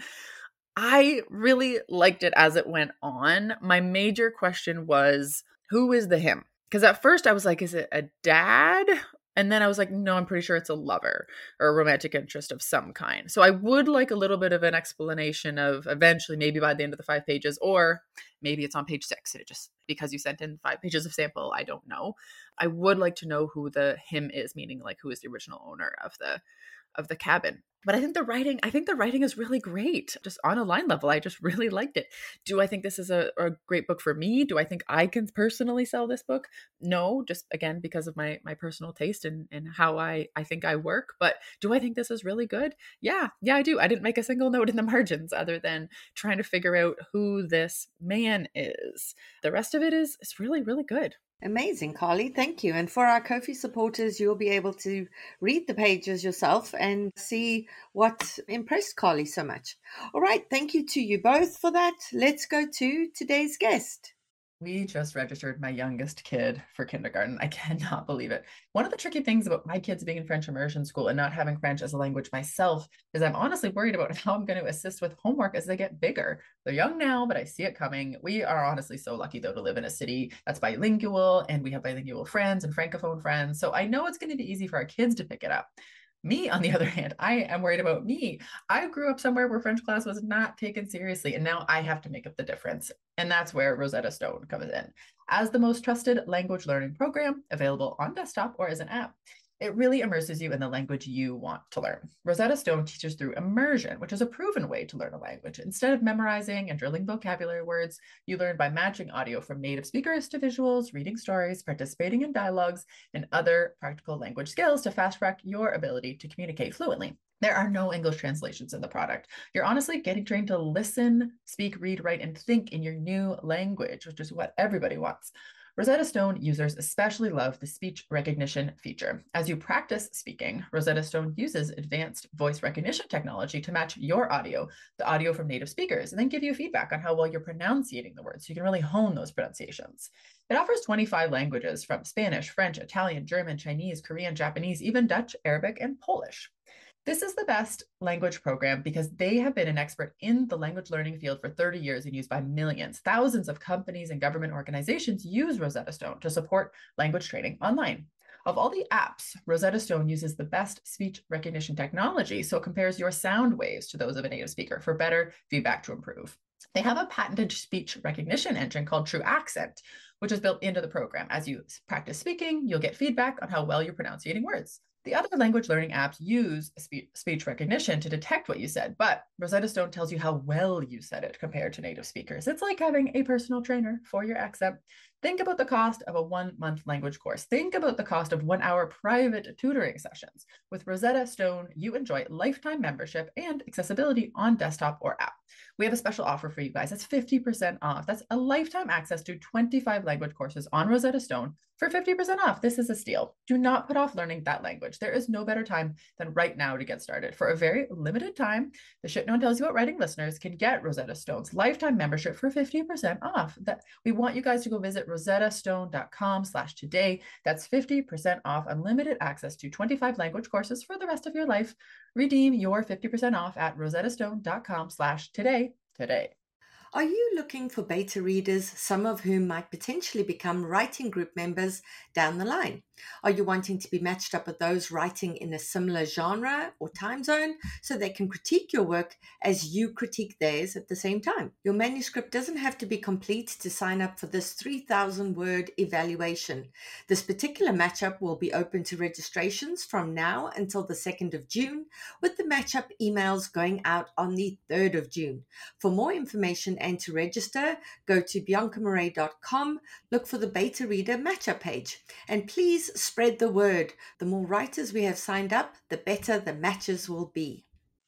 I really liked it as it went on. My major question was, who is the him? Because at first I was like, is it a dad? And then I was like, no, I'm pretty sure it's a lover or a romantic interest of some kind. So I would like a little bit of an explanation of eventually, maybe by the end of the five pages, or maybe it's on page six. And it just, because you sent in five pages of sample, I don't know. I would like to know who the him is, meaning like who is the original owner of the of the cabin. But I think the writing, I think the writing is really great. Just on a line level, I just really liked it. Do I think this is a, a great book for me? Do I think I can personally sell this book? No, just again, because of my my personal taste and, and how I, I think I work. But do I think this is really good? Yeah, yeah, I do. I didn't make a single note in the margins other than trying to figure out who this man is. The rest of it is, is really, really good. Amazing, Carly. Thank you. And for our Ko-fi supporters, you'll be able to read the pages yourself and see what impressed Carly so much. All right. Thank you to you both for that. Let's go to today's guest. We just registered my youngest kid for kindergarten. I cannot believe it. One of the tricky things about my kids being in French immersion school and not having French as a language myself is I'm honestly worried about how I'm going to assist with homework as they get bigger. They're young now, but I see it coming. We are honestly so lucky, though, to live in a city that's bilingual, and we have bilingual friends and Francophone friends. So I know it's going to be easy for our kids to pick it up. Me, on the other hand, I am worried about me. I grew up somewhere where French class was not taken seriously, and now I have to make up the difference. And that's where Rosetta Stone comes in. As the most trusted language learning program available on desktop or as an app, it really immerses you in the language you want to learn. Rosetta Stone teaches through immersion, which is a proven way to learn a language. Instead of memorizing and drilling vocabulary words, you learn by matching audio from native speakers to visuals, reading stories, participating in dialogues, and other practical language skills to fast track your ability to communicate fluently. There are no English translations in the product. You're honestly getting trained to listen, speak, read, write, and think in your new language, which is what everybody wants. Rosetta Stone users especially love the speech recognition feature. As you practice speaking, Rosetta Stone uses advanced voice recognition technology to match your audio, the audio from native speakers, and then give you feedback on how well you're pronunciating the words so you can really hone those pronunciations. It offers twenty-five languages from Spanish, French, Italian, German, Chinese, Korean, Japanese, even Dutch, Arabic, and Polish. This is the best language program because they have been an expert in the language learning field for thirty years and used by millions. Thousands of companies and government organizations use Rosetta Stone to support language training online. Of all the apps, Rosetta Stone uses the best speech recognition technology, so it compares your sound waves to those of a native speaker for better feedback to improve. They have a patented speech recognition engine called True Accent, which is built into the program. As you practice speaking, you'll get feedback on how well you're pronouncing words. The other language learning apps use spe- speech recognition to detect what you said, but Rosetta Stone tells you how well you said it compared to native speakers. It's like having a personal trainer for your accent. Think about the cost of a one-month language course. Think about the cost of one-hour private tutoring sessions. With Rosetta Stone, you enjoy lifetime membership and accessibility on desktop or app. We have a special offer for you guys. That's fifty percent off. That's a lifetime access to twenty-five language courses on Rosetta Stone for fifty percent off. This is a steal. Do not put off learning that language. There is no better time than right now to get started. For a very limited time, the Shit No One Tells You About Writing listeners can get Rosetta Stone's lifetime membership for fifty percent off. That we want you guys to go visit rosettastone.com slash today. That's fifty percent off unlimited access to twenty-five language courses for the rest of your life. Redeem your fifty percent off at rosettastone.com slash today today. Are you looking for beta readers, some of whom might potentially become writing group members down the line? Are you wanting to be matched up with those writing in a similar genre or time zone so they can critique your work as you critique theirs at the same time? Your manuscript doesn't have to be complete to sign up for this three thousand word evaluation. This particular matchup will be open to registrations from now until the second of June, with the matchup emails going out on the third of June. For more information and to register, go to bianca marais dot com, look for the beta reader matchup page, and please spread the word. The more writers we have signed up, the better the matches will be.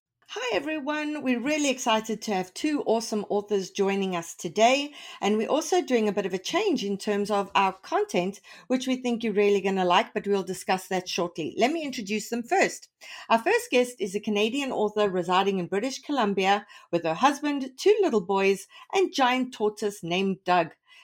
Hi everyone, we're really excited to have two awesome authors joining us today, and we're also doing a bit of a change in terms of our content, which we think you're really going to like, but we'll discuss that shortly. Let me introduce them first. Our first guest is a Canadian author residing in British Columbia with her husband, two little boys, and giant tortoise named Doug.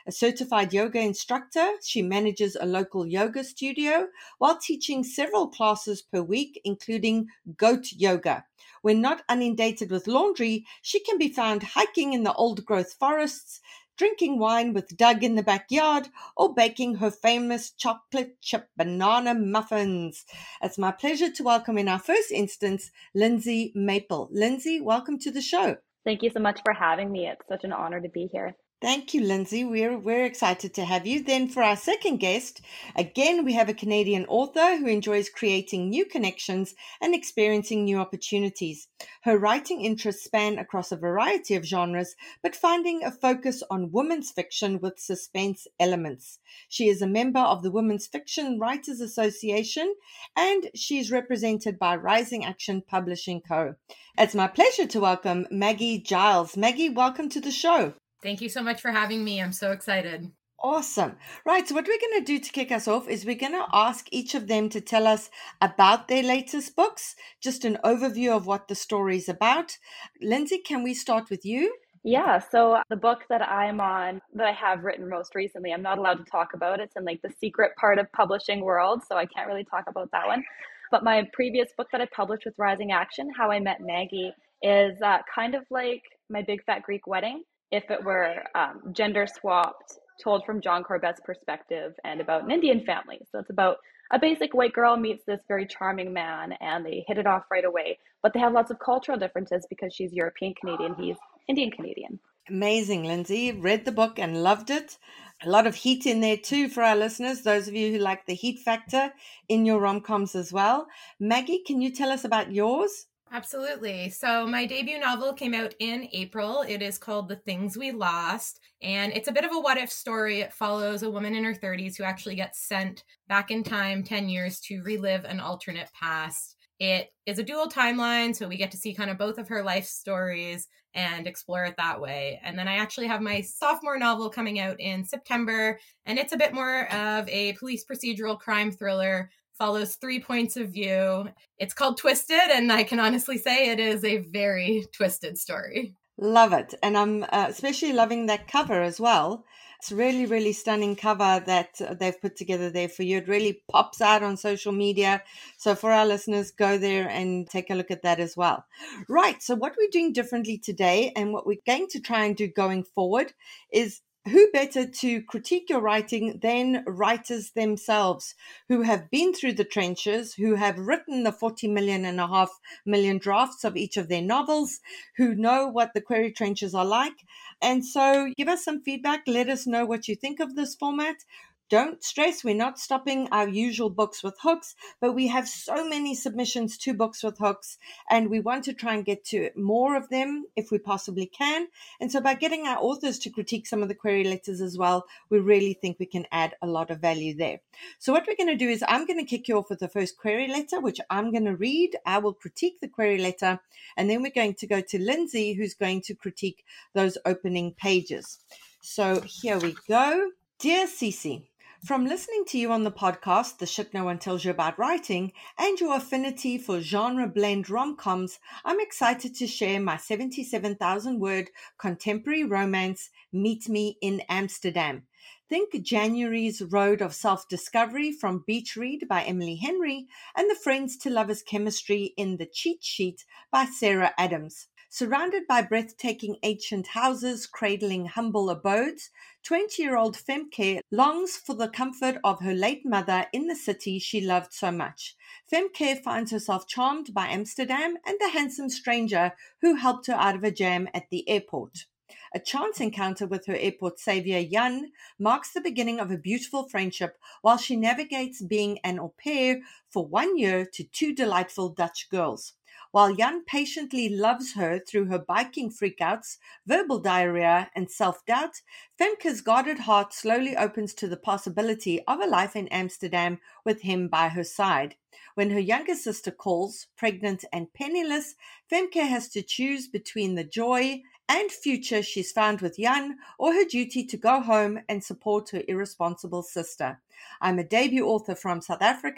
A certified yoga instructor, she manages a local yoga studio while teaching several classes per week, including goat yoga. When not inundated with laundry, she can be found hiking in the old-growth forests, drinking wine with Doug in the backyard, or baking her famous chocolate chip banana muffins. It's my pleasure to welcome in our first instance, Lindsay Maple. Lindsay, welcome to the show. Thank you so much for having me. It's such an honor to be here. Thank you, Lindsay. We're, we're excited to have you. Then for our second guest, again, we have a Canadian author who enjoys creating new connections and experiencing new opportunities. Her writing interests span across a variety of genres, but finding a focus on women's fiction with suspense elements. She is a member of the Women's Fiction Writers Association, and she's represented by Rising Action Publishing Co. It's my pleasure to welcome Maggie Giles. Maggie, welcome to the show. Thank you so much for having me. I'm so excited. Awesome. Right. So what we're going to do to kick us off is we're going to ask each of them to tell us about their latest books, just an overview of what the story is about. Lindsay, can we start with you? Yeah. So the book that I'm on, that I have written most recently, I'm not allowed to talk about. It's in like the secret part of publishing world, so I can't really talk about that one. But my previous book that I published with Rising Action, How I Met Maggie, is uh, kind of like My Big Fat Greek Wedding, if it were um, gender swapped, told from John Corbett's perspective and about an Indian family. So it's about a basic white girl meets this very charming man and they hit it off right away. But they have lots of cultural differences because she's European Canadian, he's Indian Canadian. Amazing, Lindsay. Read the book and loved it. A lot of heat in there too for our listeners, those of you who like the heat factor in your rom-coms as well. Maggie, can you tell us about yours? Absolutely. So my debut novel came out in April. It is called The Things We Lost, and it's a bit of a what-if story. It follows a woman in her thirties who actually gets sent back in time ten years to relive an alternate past. It is a dual timeline, so we get to see kind of both of her life stories and explore it that way. And then I actually have my sophomore novel coming out in September, and it's a bit more of a police procedural crime thriller, follows three points of view. It's called Twisted, and I can honestly say it is a very twisted story. Love it. And I'm uh, especially loving that cover as well. It's a really, really stunning cover that they've put together there for you. It really pops out on social media. So for our listeners, go there and take a look at that as well. Right. So what we're doing differently today and what we're going to try and do going forward is who better to critique your writing than writers themselves who have been through the trenches, who have written the forty million and a half million drafts of each of their novels, who know what the query trenches are like. And so give us some feedback. Let us know what you think of this format. Don't stress, we're not stopping our usual books with hooks, but we have so many submissions to books with hooks, and we want to try and get to more of them if we possibly can. And so by getting our authors to critique some of the query letters as well, we really think we can add a lot of value there. So what we're going to do is I'm going to kick you off with the first query letter, which I'm going to read. I will critique the query letter, and then we're going to go to Lindsay, who's going to critique those opening pages. So here we go. Dear Cece, from listening to you on the podcast, The Shit No One Tells You About Writing, and your affinity for genre blend rom-coms, I'm excited to share my seventy-seven thousand word contemporary romance, Meet Me in Amsterdam. Think January's Road of Self-Discovery from Beach Read by Emily Henry and The Friends to Lovers Chemistry in the Cheat Sheet by Sarah Adams. Surrounded by breathtaking ancient houses cradling humble abodes, twenty-year-old Femke longs for the comfort of her late mother in the city she loved so much. Femke finds herself charmed by Amsterdam and the handsome stranger who helped her out of a jam at the airport. A chance encounter with her airport savior, Jan, marks the beginning of a beautiful friendship while she navigates being an au pair for one year to two delightful Dutch girls. While Jan patiently loves her through her biking freakouts, verbal diarrhea, and self-doubt, Femke's guarded heart slowly opens to the possibility of a life in Amsterdam with him by her side. When her younger sister calls, pregnant and penniless, Femke has to choose between the joy and future she's found with Jan or her duty to go home and support her irresponsible sister. I'm a debut author from South Africa.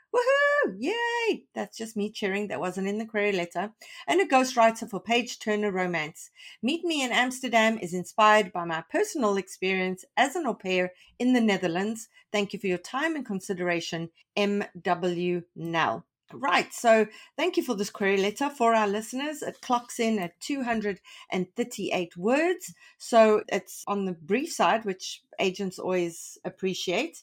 Woohoo! Yay! That's just me cheering. That wasn't in the query letter. And a ghostwriter for Page Turner romance. Meet Me in Amsterdam is inspired by my personal experience as an au pair in the Netherlands. Thank you for your time and consideration, M W Nell. Right, so thank you for this query letter. For our listeners, it clocks in at two hundred thirty-eight words. So it's on the brief side, which agents always appreciate.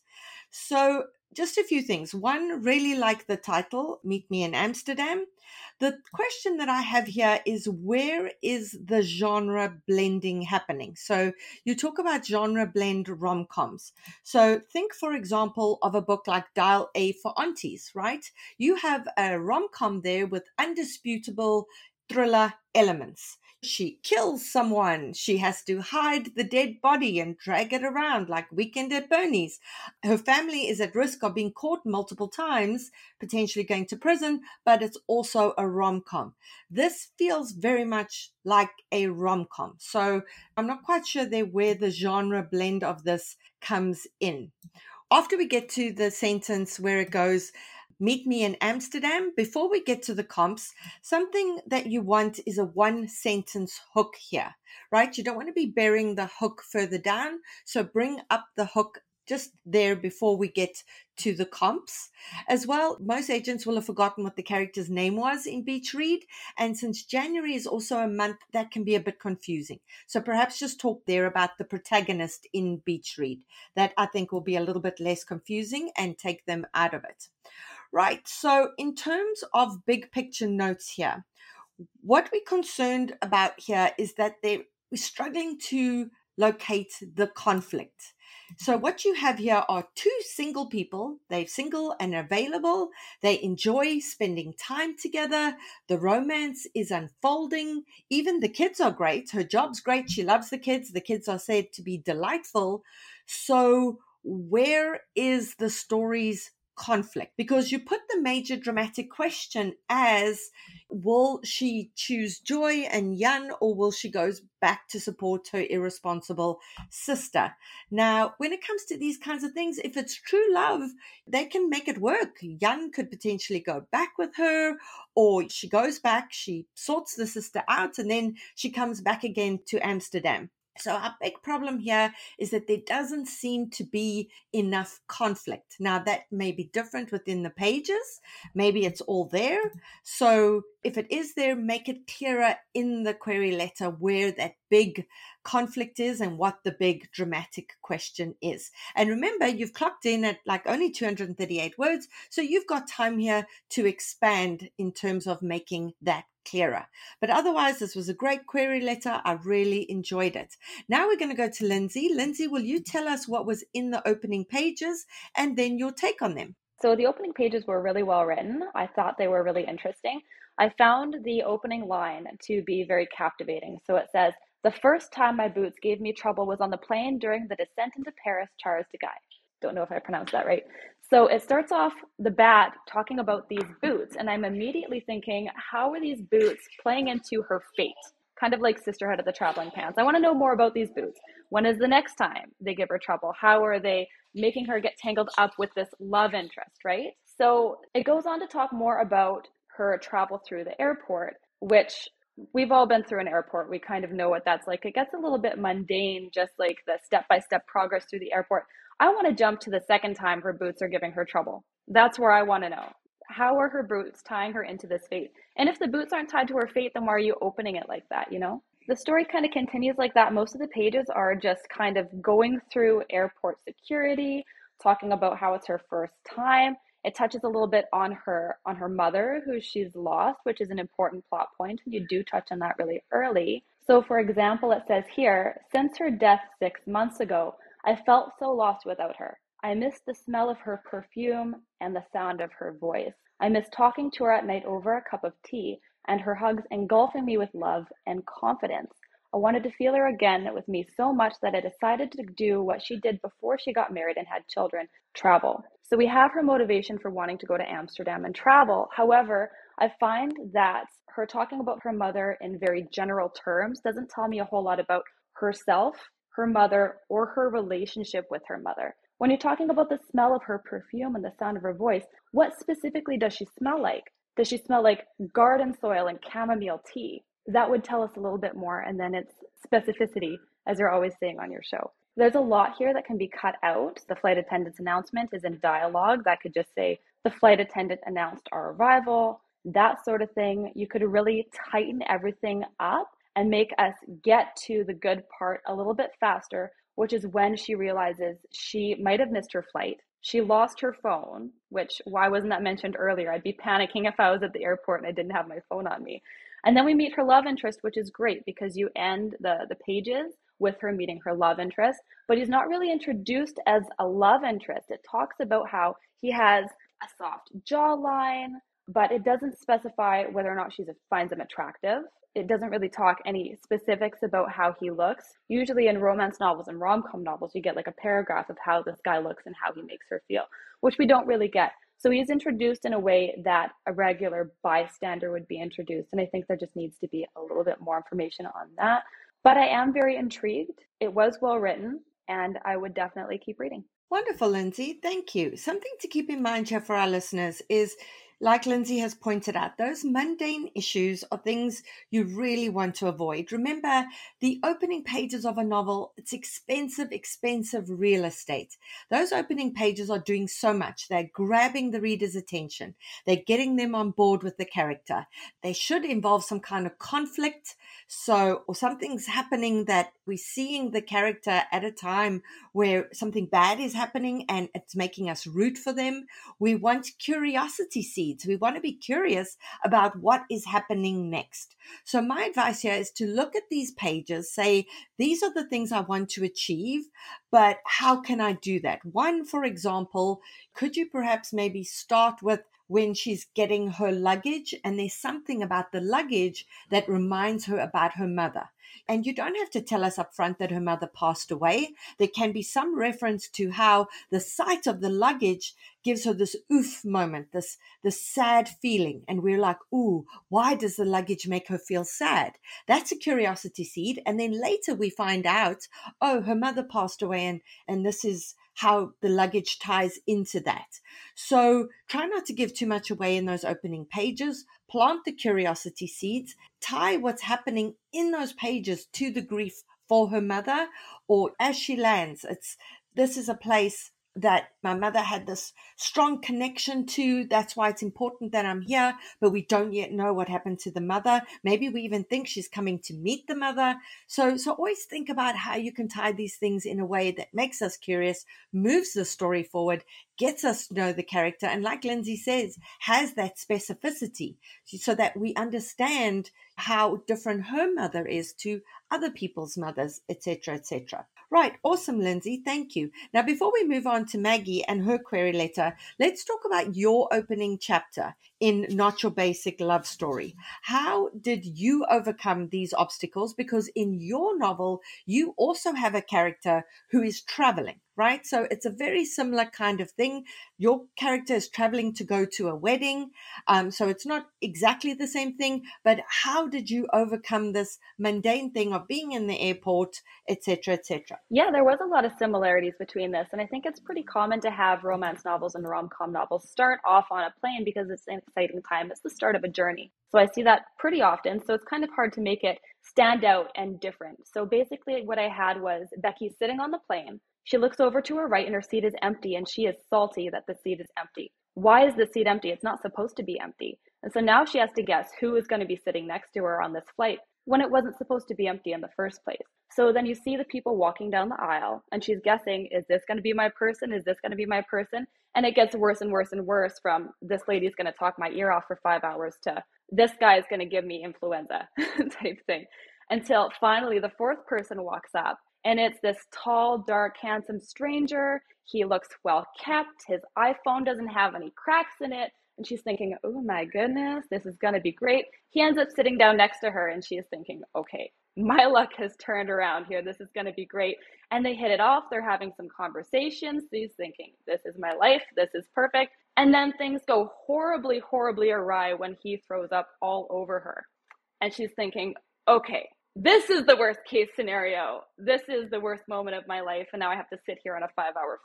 So just a few things. One, really like the title, Meet Me in Amsterdam. The question that I have here is, where is the genre blending happening? So you talk about genre blend rom-coms. So think, for example, of a book like Dial A for Aunties, right? You have a rom-com there with undisputable thriller elements. She kills someone. She has to hide the dead body and drag it around like Weekend at Bernie's. Her family is at risk of being caught multiple times, potentially going to prison, but it's also a rom-com. This feels very much like a rom-com. So I'm not quite sure there where the genre blend of this comes in. After we get to the sentence where it goes, Meet Me in Amsterdam, before we get to the comps, something that you want is a one sentence hook here, right? You don't want to be burying the hook further down. So bring up the hook just there before we get to the comps. As well, most agents will have forgotten what the character's name was in Beach Read. And since January is also a month, that can be a bit confusing. So perhaps just talk there about the protagonist in Beach Read. That I think will be a little bit less confusing and take them out of it. Right, so in terms of big picture notes here, what we're concerned about here is that we're struggling to locate the conflict. So what you have here are two single people. They're single and available. They enjoy spending time together. The romance is unfolding. Even the kids are great. Her job's great. She loves the kids. The kids are said to be delightful. So where is the story's conflict? Because you put the major dramatic question as, will she choose Joy and Jan, or will she go back to support her irresponsible sister? Now, when it comes to these kinds of things, if it's true love, they can make it work. Jan could potentially go back with her, or she goes back, she sorts the sister out, and then she comes back again to Amsterdam. So our big problem here is that there doesn't seem to be enough conflict. Now, that may be different within the pages. Maybe it's all there. So if it is there, make it clearer in the query letter where that big conflict is and what the big dramatic question is. And remember, you've clocked in at like only two hundred thirty-eight words. So you've got time here to expand in terms of making that clearer. But otherwise, this was a great query letter. I really enjoyed it. Now we're going to go to Lindsay. Lindsay, will you tell us what was in the opening pages and then your take on them? So the opening pages were really well written. I thought they were really interesting. I found the opening line to be very captivating. So it says, "The first time my boots gave me trouble was on the plane during the descent into Paris, Charles de Gaulle." Don't know if I pronounced that right. So it starts off the bat talking about these boots, and I'm immediately thinking, how are these boots playing into her fate? Kind of like Sisterhood of the Traveling Pants. I want to know more about these boots. When is the next time they give her trouble? How are they making her get tangled up with this love interest, right? So it goes on to talk more about her travel through the airport, which we've all been through an airport. We kind of know what that's like. It gets a little bit mundane, just like the step-by-step progress through the airport. I want to jump to the second time her boots are giving her trouble. That's where I want to know. How are her boots tying her into this fate? And if the boots aren't tied to her fate, then why are you opening it like that, you know? The story kind of continues like that. Most of the pages are just kind of going through airport security, talking about how it's her first time. It touches a little bit on her on her mother, who she's lost, which is an important plot point. You do touch on that really early. So for example, it says here, "Since her death six months ago, I felt so lost without her. I miss the smell of her perfume and the sound of her voice. I miss talking to her at night over a cup of tea and her hugs engulfing me with love and confidence. I wanted to feel her again with me so much that I decided to do what she did before she got married and had children, travel." So we have her motivation for wanting to go to Amsterdam and travel. However, I find that her talking about her mother in very general terms doesn't tell me a whole lot about herself, her mother, or her relationship with her mother. When you're talking about the smell of her perfume and the sound of her voice, what specifically does she smell like? Does she smell like garden soil and chamomile tea? That would tell us a little bit more. And then it's specificity, as you're always saying on your show. There's a lot here that can be cut out. The flight attendant's announcement is in dialogue. That could just say, the flight attendant announced our arrival, that sort of thing. You could really tighten everything up and make us get to the good part a little bit faster, which is when she realizes she might have missed her flight. She lost her phone, which, why wasn't that mentioned earlier? I'd be panicking if I was at the airport and I didn't have my phone on me. And then we meet her love interest, which is great because you end the, the pages with her meeting her love interest, but he's not really introduced as a love interest. It talks about how he has a soft jawline, but it doesn't specify whether or not she finds him attractive. It doesn't really talk any specifics about how he looks. Usually in romance novels and rom-com novels, you get like a paragraph of how this guy looks and how he makes her feel, which we don't really get. So he's introduced in a way that a regular bystander would be introduced. And I think there just needs to be a little bit more information on that. But I am very intrigued. It was well written, and I would definitely keep reading. Wonderful, Lindsay. Thank you. Something to keep in mind here for our listeners is, like Lindsay has pointed out, those mundane issues are things you really want to avoid. Remember, the opening pages of a novel, it's expensive, expensive real estate. Those opening pages are doing so much. They're grabbing the reader's attention. They're getting them on board with the character. They should involve some kind of conflict. So, or something's happening that we're seeing the character at a time where something bad is happening and it's making us root for them. We want curiosity seeds. We want to be curious about what is happening next. So my advice here is to look at these pages, say, these are the things I want to achieve, but how can I do that? One, for example, could you perhaps maybe start with when she's getting her luggage and there's something about the luggage that reminds her about her mother. And you don't have to tell us up front that her mother passed away. There can be some reference to how the sight of the luggage gives her this oof moment, this, this sad feeling. And we're like, ooh, why does the luggage make her feel sad? That's a curiosity seed. And then later we find out, oh, her mother passed away and, and this is how the luggage ties into that. So try not to give too much away in those opening pages. Plant the curiosity seeds. Tie what's happening in those pages to the grief for her mother, or as she lands. It's this is a place that my mother had this strong connection to. That's why it's important that I'm here, but we don't yet know what happened to the mother. Maybe we even think she's coming to meet the mother. So, so always think about how you can tie these things in a way that makes us curious, moves the story forward, gets us to know the character, and like Lindsay says, has that specificity so that we understand how different her mother is to other people's mothers, et cetera, et cetera. Right. Awesome, Lindsay. Thank you. Now, before we move on to Maggie and her query letter, let's talk about your opening chapter in Not Your Basic Love Story. How did you overcome these obstacles? Because in your novel, you also have a character who is traveling, right? So it's a very similar kind of thing. Your character is traveling to go to a wedding. Um, so it's not exactly the same thing, but how did you overcome this mundane thing of being in the airport, et cetera, et cetera? Yeah, there was a lot of similarities between this. And I think it's pretty common to have romance novels and rom-com novels start off on a plane because it's an exciting time. It's the start of a journey. So I see that pretty often. So it's kind of hard to make it stand out and different. So basically what I had was Becky sitting on the plane. She looks over to her right and her seat is empty, and she is salty that the seat is empty. Why is the seat empty? It's not supposed to be empty. And so now she has to guess who is going to be sitting next to her on this flight when it wasn't supposed to be empty in the first place. So then you see the people walking down the aisle and she's guessing, is this going to be my person? Is this going to be my person? And it gets worse and worse and worse from this lady's going to talk my ear off for five hours to this guy is going to give me influenza type thing. Until finally the fourth person walks up. And it's this tall, dark, handsome stranger. He looks well kept. His iPhone doesn't have any cracks in it. And she's thinking, oh my goodness, this is going to be great. He ends up sitting down next to her and she is thinking, okay, my luck has turned around here. This is going to be great. And they hit it off. They're having some conversations. She's thinking, this is my life. This is perfect. And then things go horribly, horribly awry when he throws up all over her. And she's thinking, okay, this is the worst case scenario. This is the worst moment of my life. And now I have to sit here on a five hour flight.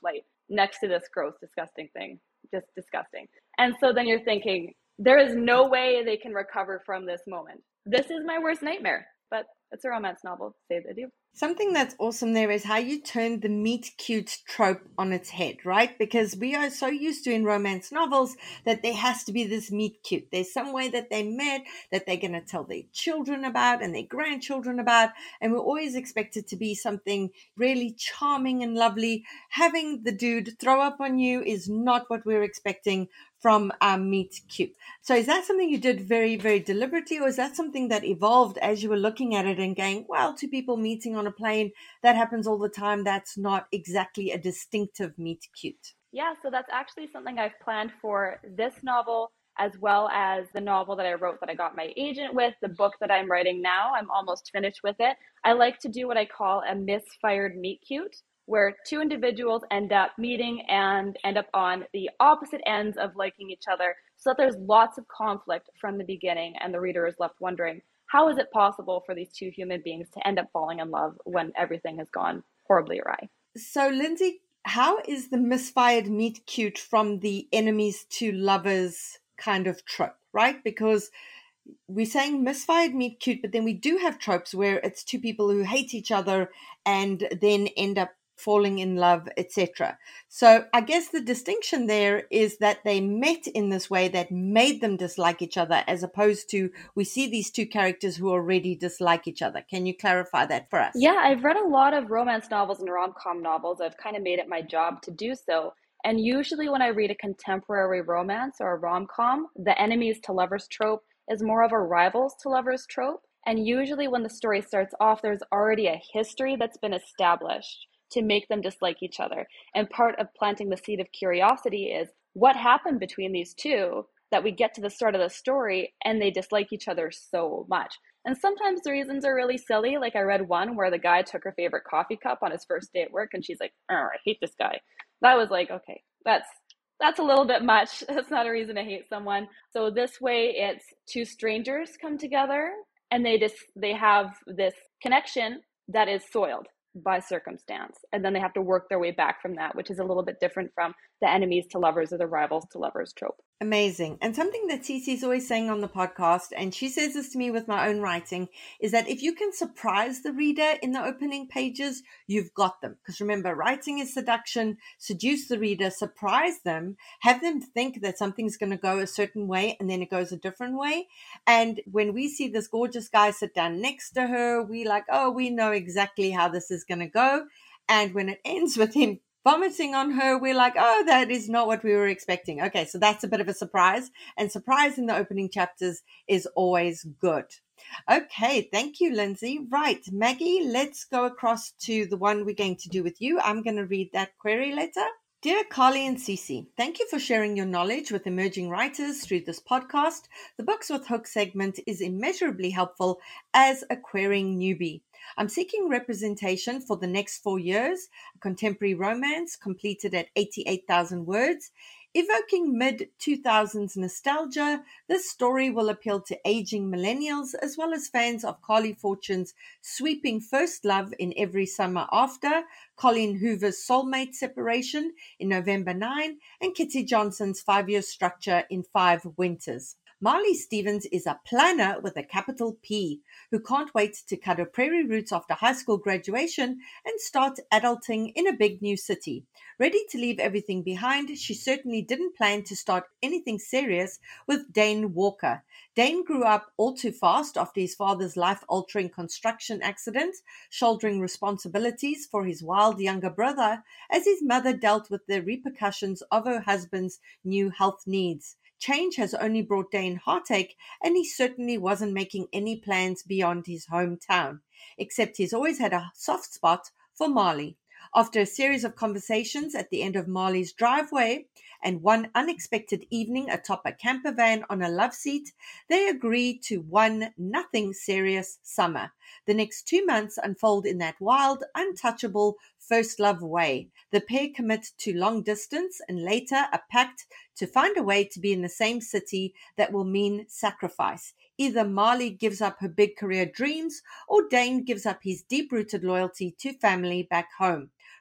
next to this gross, disgusting thing. Just disgusting. And so then you're thinking, there is no way they can recover from this moment. This is my worst nightmare. But it's a romance novel. Say they do. Something that's awesome there is how you turned the meet cute trope on its head, right? Because we are so used to in romance novels that there has to be this meet cute. There's some way that they met that they're going to tell their children about and their grandchildren about. And we're always expected to be something really charming and lovely. Having the dude throw up on you is not what we're expecting from um, meet cute. So is that something you did very, very deliberately, or is that something that evolved as you were looking at it and going, well, two people meeting on a plane, that happens all the time. That's not exactly a distinctive meet cute. Yeah, so that's actually something I've planned for this novel, as well as the novel that I wrote that I got my agent with, the book that I'm writing now. I'm almost finished with it. I like to do what I call a misfired meet cute, where two individuals end up meeting and end up on the opposite ends of liking each other, so that there's lots of conflict from the beginning, and the reader is left wondering, how is it possible for these two human beings to end up falling in love when everything has gone horribly awry? So, Lindsay, how is the misfired meet cute from the enemies to lovers kind of trope, right? Because we're saying misfired meet cute, but then we do have tropes where it's two people who hate each other and then end up falling in love, et cetera. So I guess the distinction there is that they met in this way that made them dislike each other, as opposed to we see these two characters who already dislike each other. Can you clarify that for us? Yeah, I've read a lot of romance novels and rom-com novels. I've kind of made it my job to do so. And usually when I read a contemporary romance or a rom-com, the enemies to lovers trope is more of a rivals to lovers trope. And usually when the story starts off, there's already a history that's been established to make them dislike each other. And part of planting the seed of curiosity is what happened between these two that we get to the start of the story and they dislike each other so much. And sometimes the reasons are really silly. Like I read one where the guy took her favorite coffee cup on his first day at work and she's like, oh, I hate this guy. That was like, okay, that's that's a little bit much. That's not a reason to hate someone. So this way it's two strangers come together and they just they have this connection that is soiled by circumstance, and then they have to work their way back from that, which is a little bit different from the enemies to lovers or the rivals to lovers trope. Amazing. And something that Cece is always saying on the podcast, and she says this to me with my own writing, is that if you can surprise the reader in the opening pages, you've got them. Because remember, writing is seduction. Seduce the reader, surprise them, have them think that something's going to go a certain way and then it goes a different way. And when we see this gorgeous guy sit down next to her, we like, oh, we know exactly how this is going to go. And when it ends with him vomiting on her, we're like, oh, that is not what we were expecting. Okay, so that's a bit of a surprise. And surprise in the opening chapters is always good. Okay, thank you, Lindsay. Right, Maggie, let's go across to the one we're going to do with you. I'm going to read that query letter. Dear Carly and Cece, thank you for sharing your knowledge with emerging writers through this podcast. The Books with Hook segment is immeasurably helpful as a querying newbie. I'm seeking representation for the next four years, a contemporary romance completed at eighty-eight thousand words. Evoking mid two thousands nostalgia, this story will appeal to aging millennials as well as fans of Carly Fortune's sweeping first love in Every Summer After, Colleen Hoover's soulmate separation in November nine, and Kitty Johnson's five-year structure in Five Winters. Marley Stevens is a planner with a capital P who can't wait to cut her prairie roots after high school graduation and start adulting in a big new city. Ready to leave everything behind, she certainly didn't plan to start anything serious with Dane Walker. Dane grew up all too fast after his father's life-altering construction accident, shouldering responsibilities for his wild younger brother as his mother dealt with the repercussions of her husband's new health needs. Change has only brought Dane heartache, and he certainly wasn't making any plans beyond his hometown, except he's always had a soft spot for Marley. After a series of conversations at the end of Marley's driveway and one unexpected evening atop a camper van on a love seat, they agree to one nothing serious summer. The next two months unfold in that wild, untouchable first love way. The pair commit to long distance and later a pact to find a way to be in the same city that will mean sacrifice. Either Marley gives up her big career dreams or Dane gives up his deep-rooted loyalty to family back home.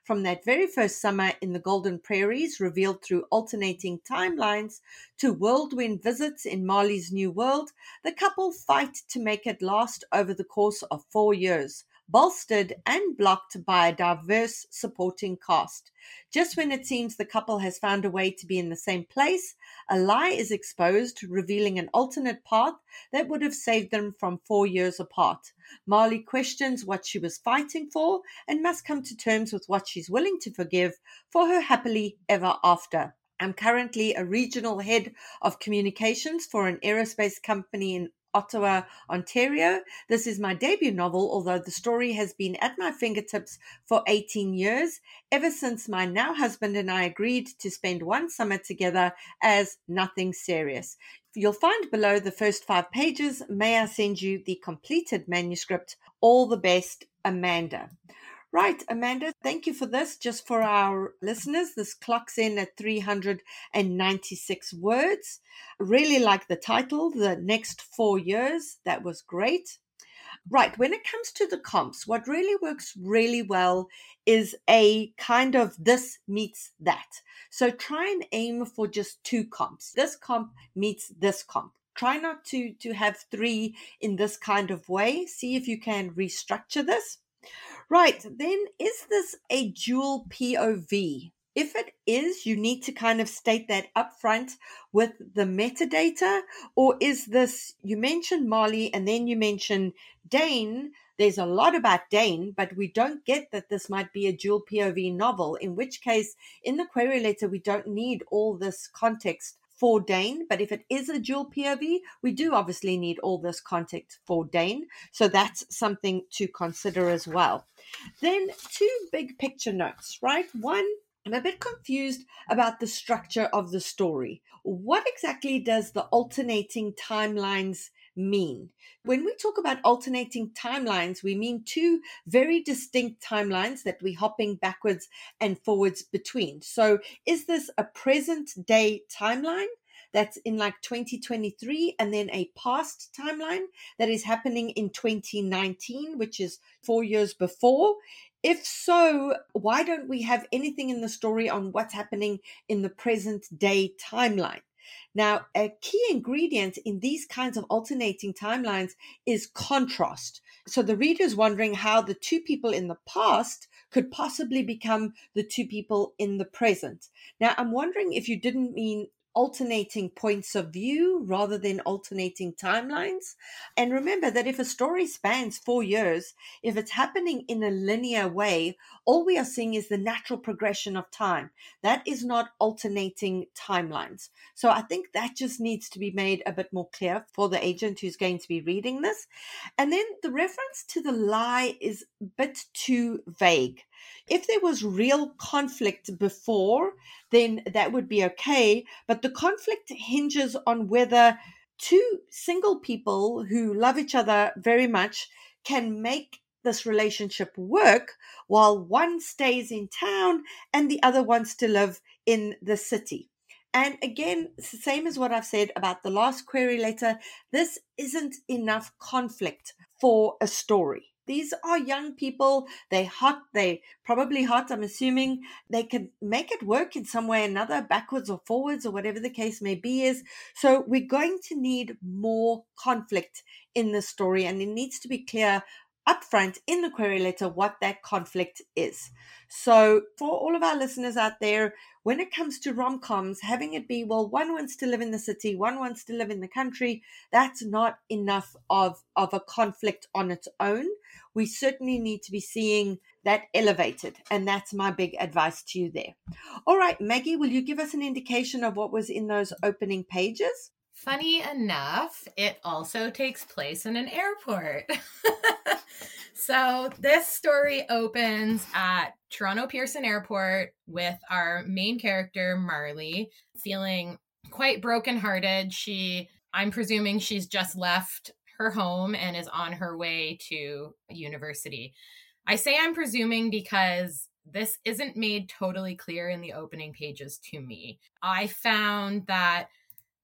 from that very first summer in the Golden Prairies, revealed through alternating timelines, to whirlwind visits in Marley's new world, the couple fight to make it last over the course of four years, bolstered and blocked by a diverse supporting cast. Just when it seems the couple has found a way to be in the same place, a lie is exposed, revealing an alternate path that would have saved them from four years apart. Marley questions what she was fighting for and must come to terms with what she's willing to forgive for her happily ever after. I'm currently a regional head of communications for an aerospace company in Ottawa, Ontario. This is my debut novel, although the story has been at my fingertips for eighteen years, ever since my now husband and I agreed to spend one summer together as Nothing Serious. You'll find below the first five pages. May I send you the completed manuscript? All the best, Amanda. Right, Amanda, thank you for this. Just for our listeners, this clocks in at three hundred ninety-six words. Really like the title, The Next Four Years. That was great. Right, when it comes to the comps, what really works really well is a kind of this meets that. So try and aim for just two comps. This comp meets this comp. Try not to, to have three in this kind of way. See if you can restructure this. Right, then is this a dual P O V? If it is, you need to kind of state that upfront with the metadata, or is this, you mentioned Marley and then you mentioned Dane. There's a lot about Dane, but we don't get that this might be a dual P O V novel, in which case in the query letter, we don't need all this context for Dane, but if it is a dual P O V, we do obviously need all this context for Dane. So that's something to consider as well. Then two big picture notes, right? One, I'm a bit confused about the structure of the story. What exactly does the alternating timelines mean? When we talk about alternating timelines, we mean two very distinct timelines that we're hopping backwards and forwards between. So is this a present day timeline that's in like twenty twenty-three, and then a past timeline that is happening in twenty nineteen, which is four years before? If so, why don't we have anything in the story on what's happening in the present day timeline? Now, a key ingredient in these kinds of alternating timelines is contrast. So the reader is wondering how the two people in the past could possibly become the two people in the present. Now, I'm wondering if you didn't mean alternating points of view rather than alternating timelines. And remember that if a story spans four years, if it's happening in a linear way, all we are seeing is the natural progression of time. That is not alternating timelines. So I think that just needs to be made a bit more clear for the agent who's going to be reading this. And then the reference to the lie is a bit too vague. If there was real conflict before, then that would be okay. But the conflict hinges on whether two single people who love each other very much can make this relationship work while one stays in town and the other wants to live in the city. And again, it's the same as what I've said about the last query letter. This isn't enough conflict for a story. These are young people. They're hot. They're probably hot, I'm assuming. They can make it work in some way or another, backwards or forwards or whatever the case may be is. So we're going to need more conflict in the story, and it needs to be clear upfront in the query letter what that conflict is. So for all of our listeners out there, when it comes to rom-coms, having it be, well, one wants to live in the city, one wants to live in the country, that's not enough of, of a conflict on its own. We certainly need to be seeing that elevated, and that's my big advice to you there. All right, Maggie, will you give us an indication of what was in those opening pages? Funny enough, it also takes place in an airport. So this story opens at Toronto Pearson Airport with our main character, Marley, feeling quite brokenhearted. She, I'm presuming she's just left her home and is on her way to university. I say I'm presuming because this isn't made totally clear in the opening pages to me. I found that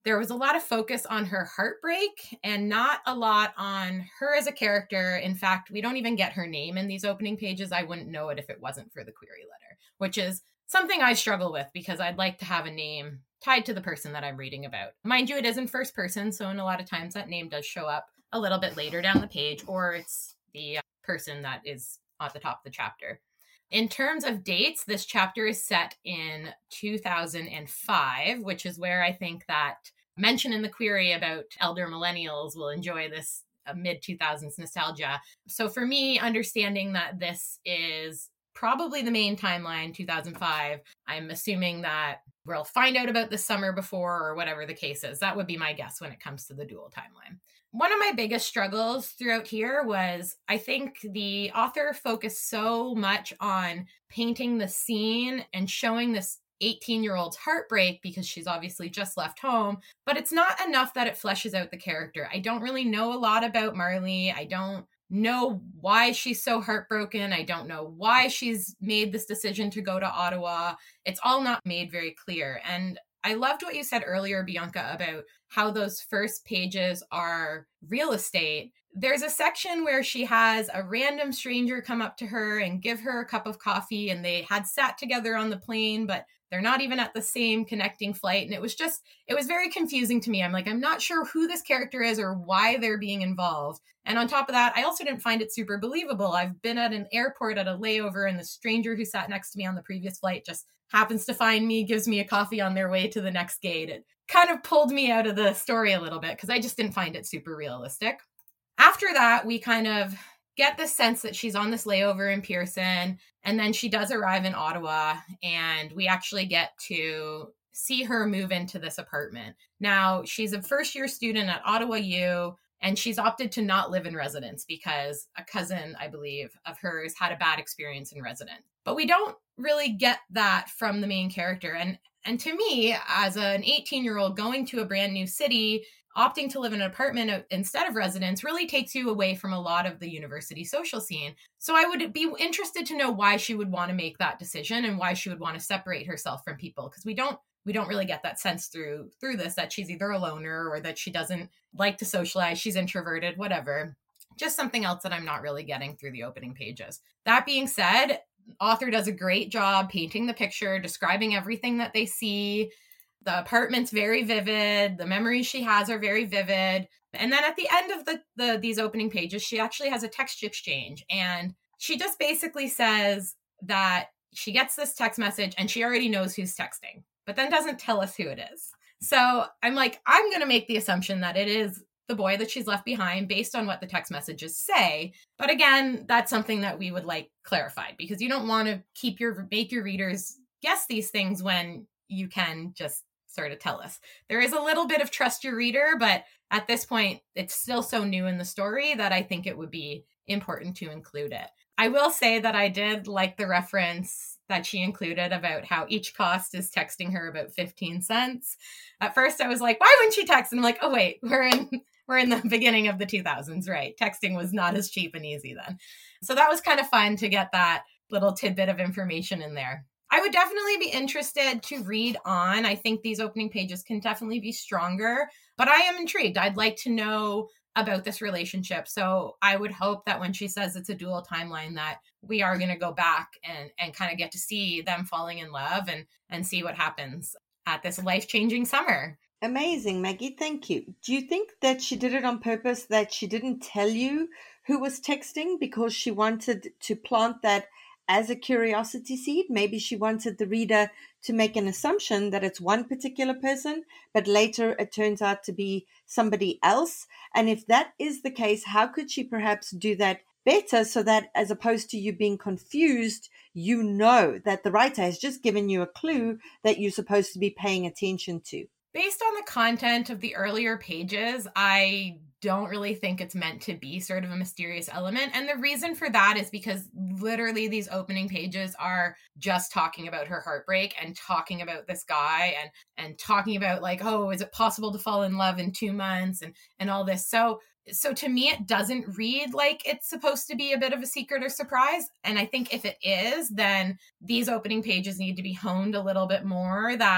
there was a lot of focus on her heartbreak and not a lot on her as a character. In fact, we don't even get her name in these opening pages. I wouldn't know it if it wasn't for the query letter, which is something I struggle with because I'd like to have a name tied to the person that I'm reading about. Mind you, it is in first person, so in a lot of times that name does show up a little bit later down the page, or it's the person that is at the top of the chapter. In terms of dates, this chapter is set in two thousand five, which is where I think that mention in the query about elder millennials will enjoy this uh, mid two thousands nostalgia. So for me, understanding that this is probably the main timeline, two thousand five, I'm assuming that we'll find out about the summer before or whatever the case is. That would be my guess when it comes to the dual timeline. One of my biggest struggles throughout here was I think the author focused so much on painting the scene and showing this eighteen-year-old's heartbreak because she's obviously just left home, but it's not enough that it fleshes out the character. I don't really know a lot about Marley. I don't know why she's so heartbroken. I don't know why she's made this decision to go to Ottawa. It's all not made very clear. And I loved what you said earlier, Bianca, about how those first pages are real estate. There's a section where she has a random stranger come up to her and give her a cup of coffee, and they had sat together on the plane, but they're not even at the same connecting flight. And it was just, it was very confusing to me. I'm like, I'm not sure who this character is or why they're being involved. And on top of that, I also didn't find it super believable. I've been at an airport at a layover, and the stranger who sat next to me on the previous flight just happens to find me, gives me a coffee on their way to the next gate. It kind of pulled me out of the story a little bit because I just didn't find it super realistic. After that, we kind of get the sense that she's on this layover in Pearson, and then she does arrive in Ottawa, and we actually get to see her move into this apartment. Now, she's a first-year student at Ottawa U, and she's opted to not live in residence because a cousin, I believe, of hers had a bad experience in residence. But we don't really get that from the main character. And and to me, as an eighteen-year-old going to a brand new city, opting to live in an apartment instead of residence really takes you away from a lot of the university social scene. So I would be interested to know why she would want to make that decision and why she would want to separate herself from people, because we don't we don't really get that sense through through this, that she's either a loner or that she doesn't like to socialize, she's introverted, whatever. Just something else that I'm not really getting through the opening pages. That being said, author does a great job painting the picture, describing everything that they see. The apartment's very vivid. The memories she has are very vivid. And then at the end of the, the these opening pages, she actually has a text exchange. And she just basically says that she gets this text message and she already knows who's texting, but then doesn't tell us who it is. So I'm like, I'm going to make the assumption that it is the boy that she's left behind based on what the text messages say. But again, that's something that we would like clarified, because you don't want to keep your, make your readers guess these things when you can just sort of tell us. There is a little bit of trust your reader, but at this point, it's still so new in the story that I think it would be important to include it. I will say that I did like the reference that she included about how each cost is texting her about fifteen cents. At first I was like, why wouldn't she text? And I'm like, oh wait, we're in we're in the beginning of the two thousands, right? Texting was not as cheap and easy then. So that was kind of fun to get that little tidbit of information in there. I would definitely be interested to read on. I think these opening pages can definitely be stronger, but I am intrigued. I'd like to know about this relationship. So I would hope that when she says it's a dual timeline, that we are going to go back and, and kind of get to see them falling in love and, and see what happens at this life-changing summer. Amazing, Maggie. Thank you. Do you think that she did it on purpose, that she didn't tell you who was texting because she wanted to plant that as a curiosity seed? Maybe she wanted the reader to make an assumption that it's one particular person, but later it turns out to be somebody else. And if that is the case, how could she perhaps do that better, so that as opposed to you being confused, you know that the writer has just given you a clue that you're supposed to be paying attention to? Based on the content of the earlier pages, I don't really think it's meant to be sort of a mysterious element. And the reason for that is because literally these opening pages are just talking about her heartbreak and talking about this guy and and talking about like, oh, is it possible to fall in love in two months and and all this. So so to me, it doesn't read like it's supposed to be a bit of a secret or surprise. And I think if it is, then these opening pages need to be honed a little bit more, that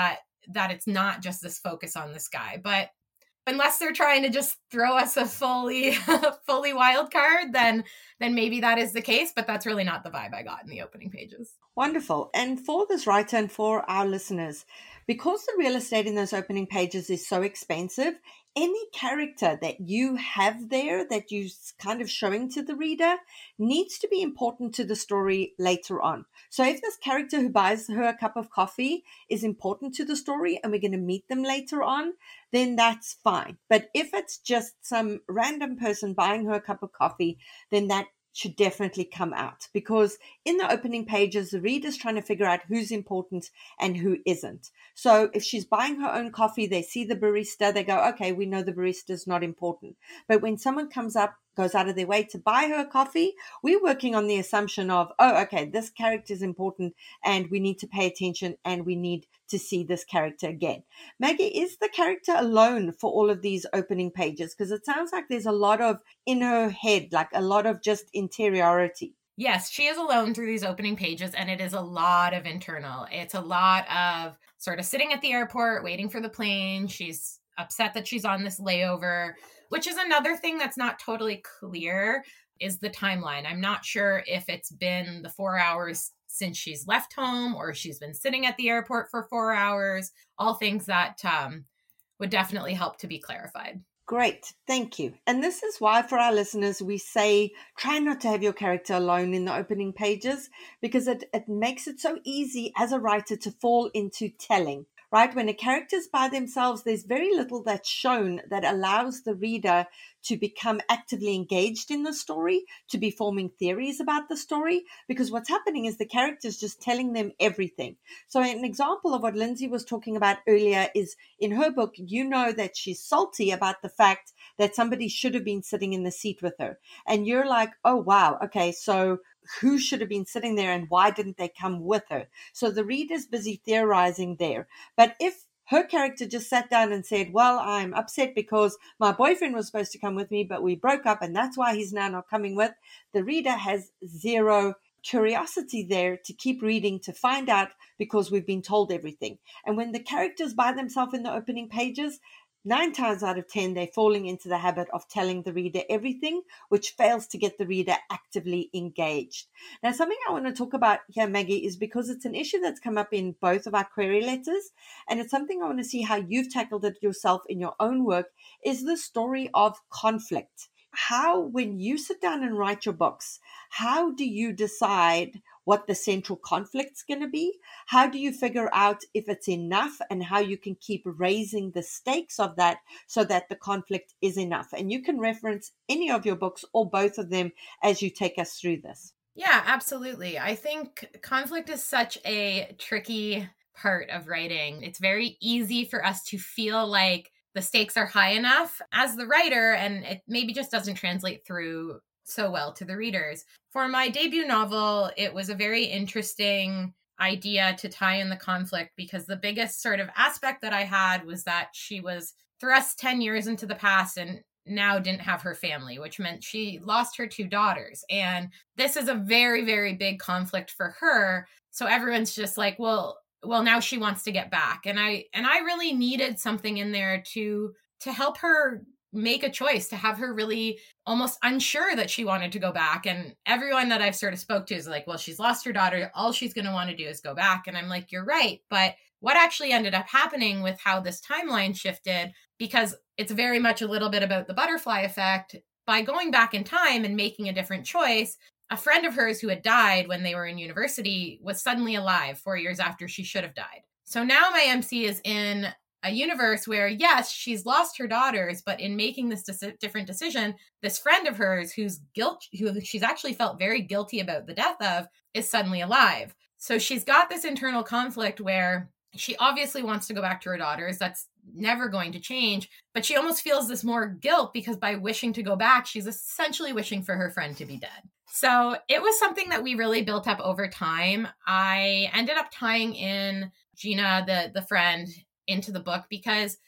that it's not just this focus on this guy. But unless they're trying to just throw us a fully fully wild card, then then maybe that is the case, but that's really not the vibe I got in the opening pages. Wonderful. And for this writer and for our listeners, because the real estate in those opening pages is so expensive, any character that you have there that you're kind of showing to the reader needs to be important to the story later on. So if this character who buys her a cup of coffee is important to the story and we're going to meet them later on, then that's fine. But if it's just some random person buying her a cup of coffee, then that should definitely come out, because in the opening pages, the reader's trying to figure out who's important and who isn't. So if she's buying her own coffee, they see the barista, they go, okay, we know the barista's not important. But when someone comes up, goes out of their way to buy her coffee, we're working on the assumption of, oh, okay, this character is important and we need to pay attention and we need to see this character again. Maggie, is the character alone for all of these opening pages? Because it sounds like there's a lot of in her head, like a lot of just interiority. Yes, she is alone through these opening pages, and it is a lot of internal. It's a lot of sort of sitting at the airport, waiting for the plane. She's upset that she's on this layover, which is another thing that's not totally clear, is the timeline. I'm not sure if it's been the four hours since she's left home or she's been sitting at the airport for four hours, all things that um, would definitely help to be clarified. Great. Thank you. And this is why for our listeners, we say, try not to have your character alone in the opening pages, because it, it makes it so easy as a writer to fall into telling. Right? When a character's by themselves, there's very little that's shown that allows the reader to become actively engaged in the story, to be forming theories about the story, because what's happening is the character's just telling them everything. So an example of what Lindsay was talking about earlier is in her book, you know that she's salty about the fact that somebody should have been sitting in the seat with her. And you're like, oh, wow, okay, so who should have been sitting there and why didn't they come with her? So the reader's busy theorizing there. But if her character just sat down and said, well, I'm upset because my boyfriend was supposed to come with me, but we broke up and that's why he's now not coming with, the reader has zero curiosity there to keep reading, to find out, because we've been told everything. And when the characters by themselves in the opening pages, Nine times out of ten, they're falling into the habit of telling the reader everything, which fails to get the reader actively engaged. Now, something I want to talk about here, Maggie, is because it's an issue that's come up in both of our query letters, and it's something I want to see how you've tackled it yourself in your own work, is the story of conflict. How, when you sit down and write your books, how do you decide what the central conflict's going to be? How do you figure out if it's enough and how you can keep raising the stakes of that so that the conflict is enough? And you can reference any of your books or both of them as you take us through this. Yeah, absolutely. I think conflict is such a tricky part of writing. It's very easy for us to feel like the stakes are high enough as the writer, and it maybe just doesn't translate through so well to the readers. For my debut novel, it was a very interesting idea to tie in the conflict, because the biggest sort of aspect that I had was that she was thrust ten years into the past and now didn't have her family, which meant she lost her two daughters. And this is a very, very big conflict for her. So everyone's just like, well, well, now she wants to get back. And I, and I really needed something in there to, to help her make a choice, to have her really almost unsure that she wanted to go back. And everyone that I've sort of spoke to is like, well, she's lost her daughter. All she's going to want to do is go back. And I'm like, you're right. But what actually ended up happening with how this timeline shifted, because it's very much a little bit about the butterfly effect, by going back in time and making a different choice, a friend of hers who had died when they were in university was suddenly alive four years after she should have died. So now my M C is in a universe where, yes, she's lost her daughters, but in making this dis- different decision, this friend of hers whose guilt, who she's actually felt very guilty about the death of, is suddenly alive. So she's got this internal conflict where she obviously wants to go back to her daughters. That's never going to change, but she almost feels this more guilt because by wishing to go back, she's essentially wishing for her friend to be dead. So it was something that we really built up over time. I ended up tying in Gina, the, the friend, into the book because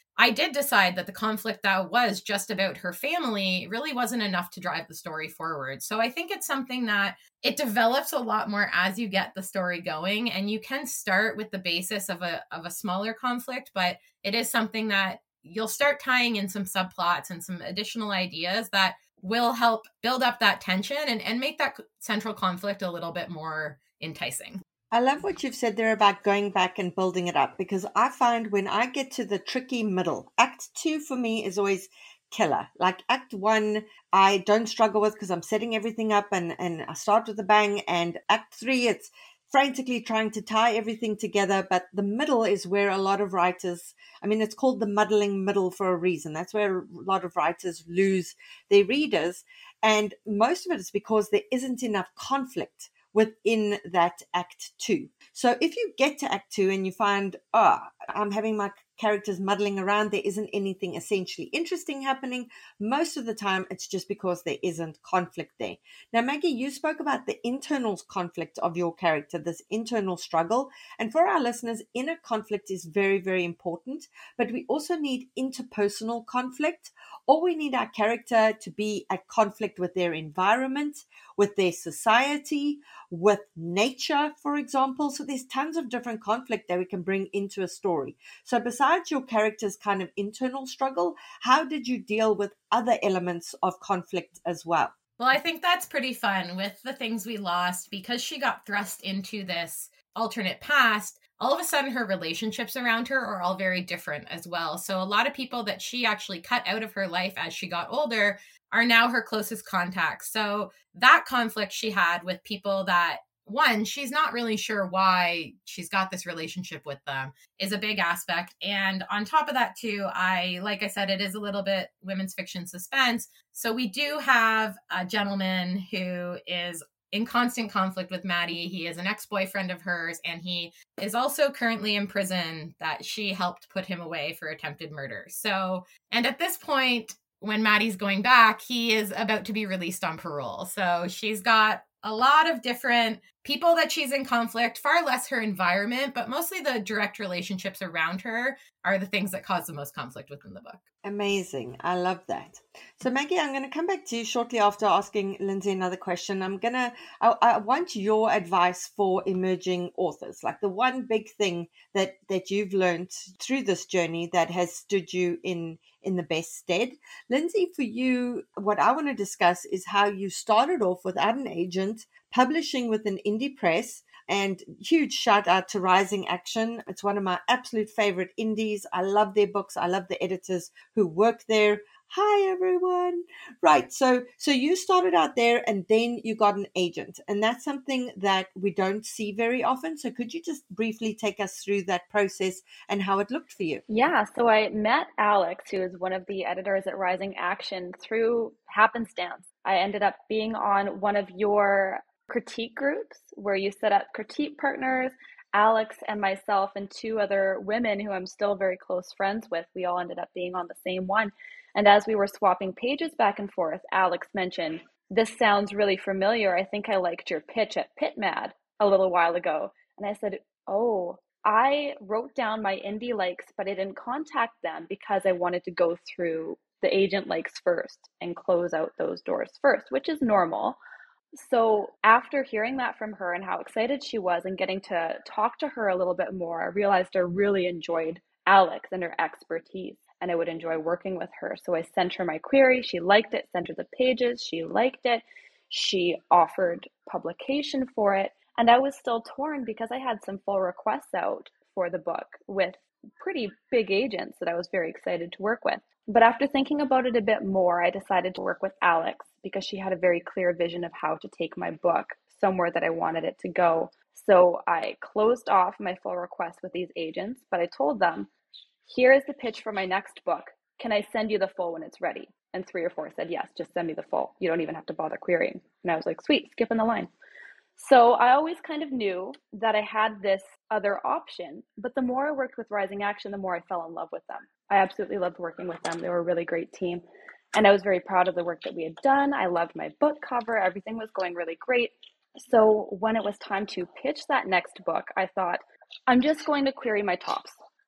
I did decide that the conflict that was just about her family really wasn't enough to drive the story forward. So I think it's something that it develops a lot more as you get the story going, and you can start with the basis of a of a smaller conflict, but it is something that you'll start tying in some subplots and some additional ideas that will help build up that tension and, and make that central conflict a little bit more enticing. I love what you've said there about going back and building it up, because I find when I get to the tricky middle, act two for me is always killer. Like act one, I don't struggle with because I'm setting everything up and, and I start with a bang. And act three, it's frantically trying to tie everything together. But the middle is where a lot of writers, I mean, it's called the muddling middle for a reason. That's where a lot of writers lose their readers. And most of it is because there isn't enough conflict within that act two. So if you get to act two and you find, oh, I'm having my characters muddling around, there isn't anything essentially interesting happening, most of the time it's just because there isn't conflict there. Now, Maggie, you spoke about the internal conflict of your character, this internal struggle. And for our listeners, inner conflict is very, very important, but we also need interpersonal conflict, or we need our character to be at conflict with their environment, with their society, with nature, for example. So there's tons of different conflict that we can bring into a story. So besides your character's kind of internal struggle, how did you deal with other elements of conflict as well? Well, I think that's pretty fun with the things we lost, because she got thrust into this alternate past. All of a sudden, her relationships around her are all very different as well. So a lot of people that she actually cut out of her life as she got older are now her closest contacts. So that conflict she had with people that, one, she's not really sure why she's got this relationship with them is a big aspect. And on top of that, too, I, like I said, it is a little bit women's fiction suspense. So we do have a gentleman who is in constant conflict with Maddie. He is an ex-boyfriend of hers, and he is also currently in prison that she helped put him away for attempted murder. So, and at this point, when Maddie's going back, he is about to be released on parole. So she's got a lot of different people that she's in conflict, far less her environment, but mostly the direct relationships around her are the things that cause the most conflict within the book. Amazing. I love that. So Maggie, I'm going to come back to you shortly after asking Lindsay another question. I'm going to, I, I want your advice for emerging authors, like the one big thing that, that you've learned through this journey that has stood you in, in the best stead. Lindsay, for you, what I want to discuss is how you started off without an agent, publishing with an indie press. And huge shout out to Rising Action. It's one of my absolute favorite indies. I love their books. I love the editors who work there. Hi, everyone. Right. So, so you started out there and then you got an agent, and that's something that we don't see very often. So could you just briefly take us through that process and how it looked for you? Yeah. So I met Alex, who is one of the editors at Rising Action, through happenstance. I ended up being on one of your critique groups where you set up critique partners. Alex and myself and two other women who I'm still very close friends with, we all ended up being on the same one. And as we were swapping pages back and forth, Alex mentioned, "This sounds really familiar. I think I liked your pitch at PitMad a little while ago." And I said, "Oh, I wrote down my indie likes, but I didn't contact them because I wanted to go through the agent likes first and close out those doors first," which is normal. So after hearing that from her and how excited she was and getting to talk to her a little bit more, I realized I really enjoyed Alex and her expertise, and I would enjoy working with her. So I sent her my query. She liked it, sent her the pages. She liked it. She offered publication for it. And I was still torn because I had some full requests out for the book with pretty big agents that I was very excited to work with. But after thinking about it a bit more, I decided to work with Alex because she had a very clear vision of how to take my book somewhere that I wanted it to go. So I closed off my full request with these agents, but I told them, "Here is the pitch for my next book. Can I send you the full when it's ready?" And three or four said, "Yes, just send me the full. You don't even have to bother querying." And I was like, "Sweet, skipping the line." So I always kind of knew that I had this other option, but the more I worked with Rising Action, the more I fell in love with them. I absolutely loved working with them. They were a really great team. And I was very proud of the work that we had done. I loved my book cover. Everything was going really great. So when it was time to pitch that next book, I thought, I'm just going to query my tops.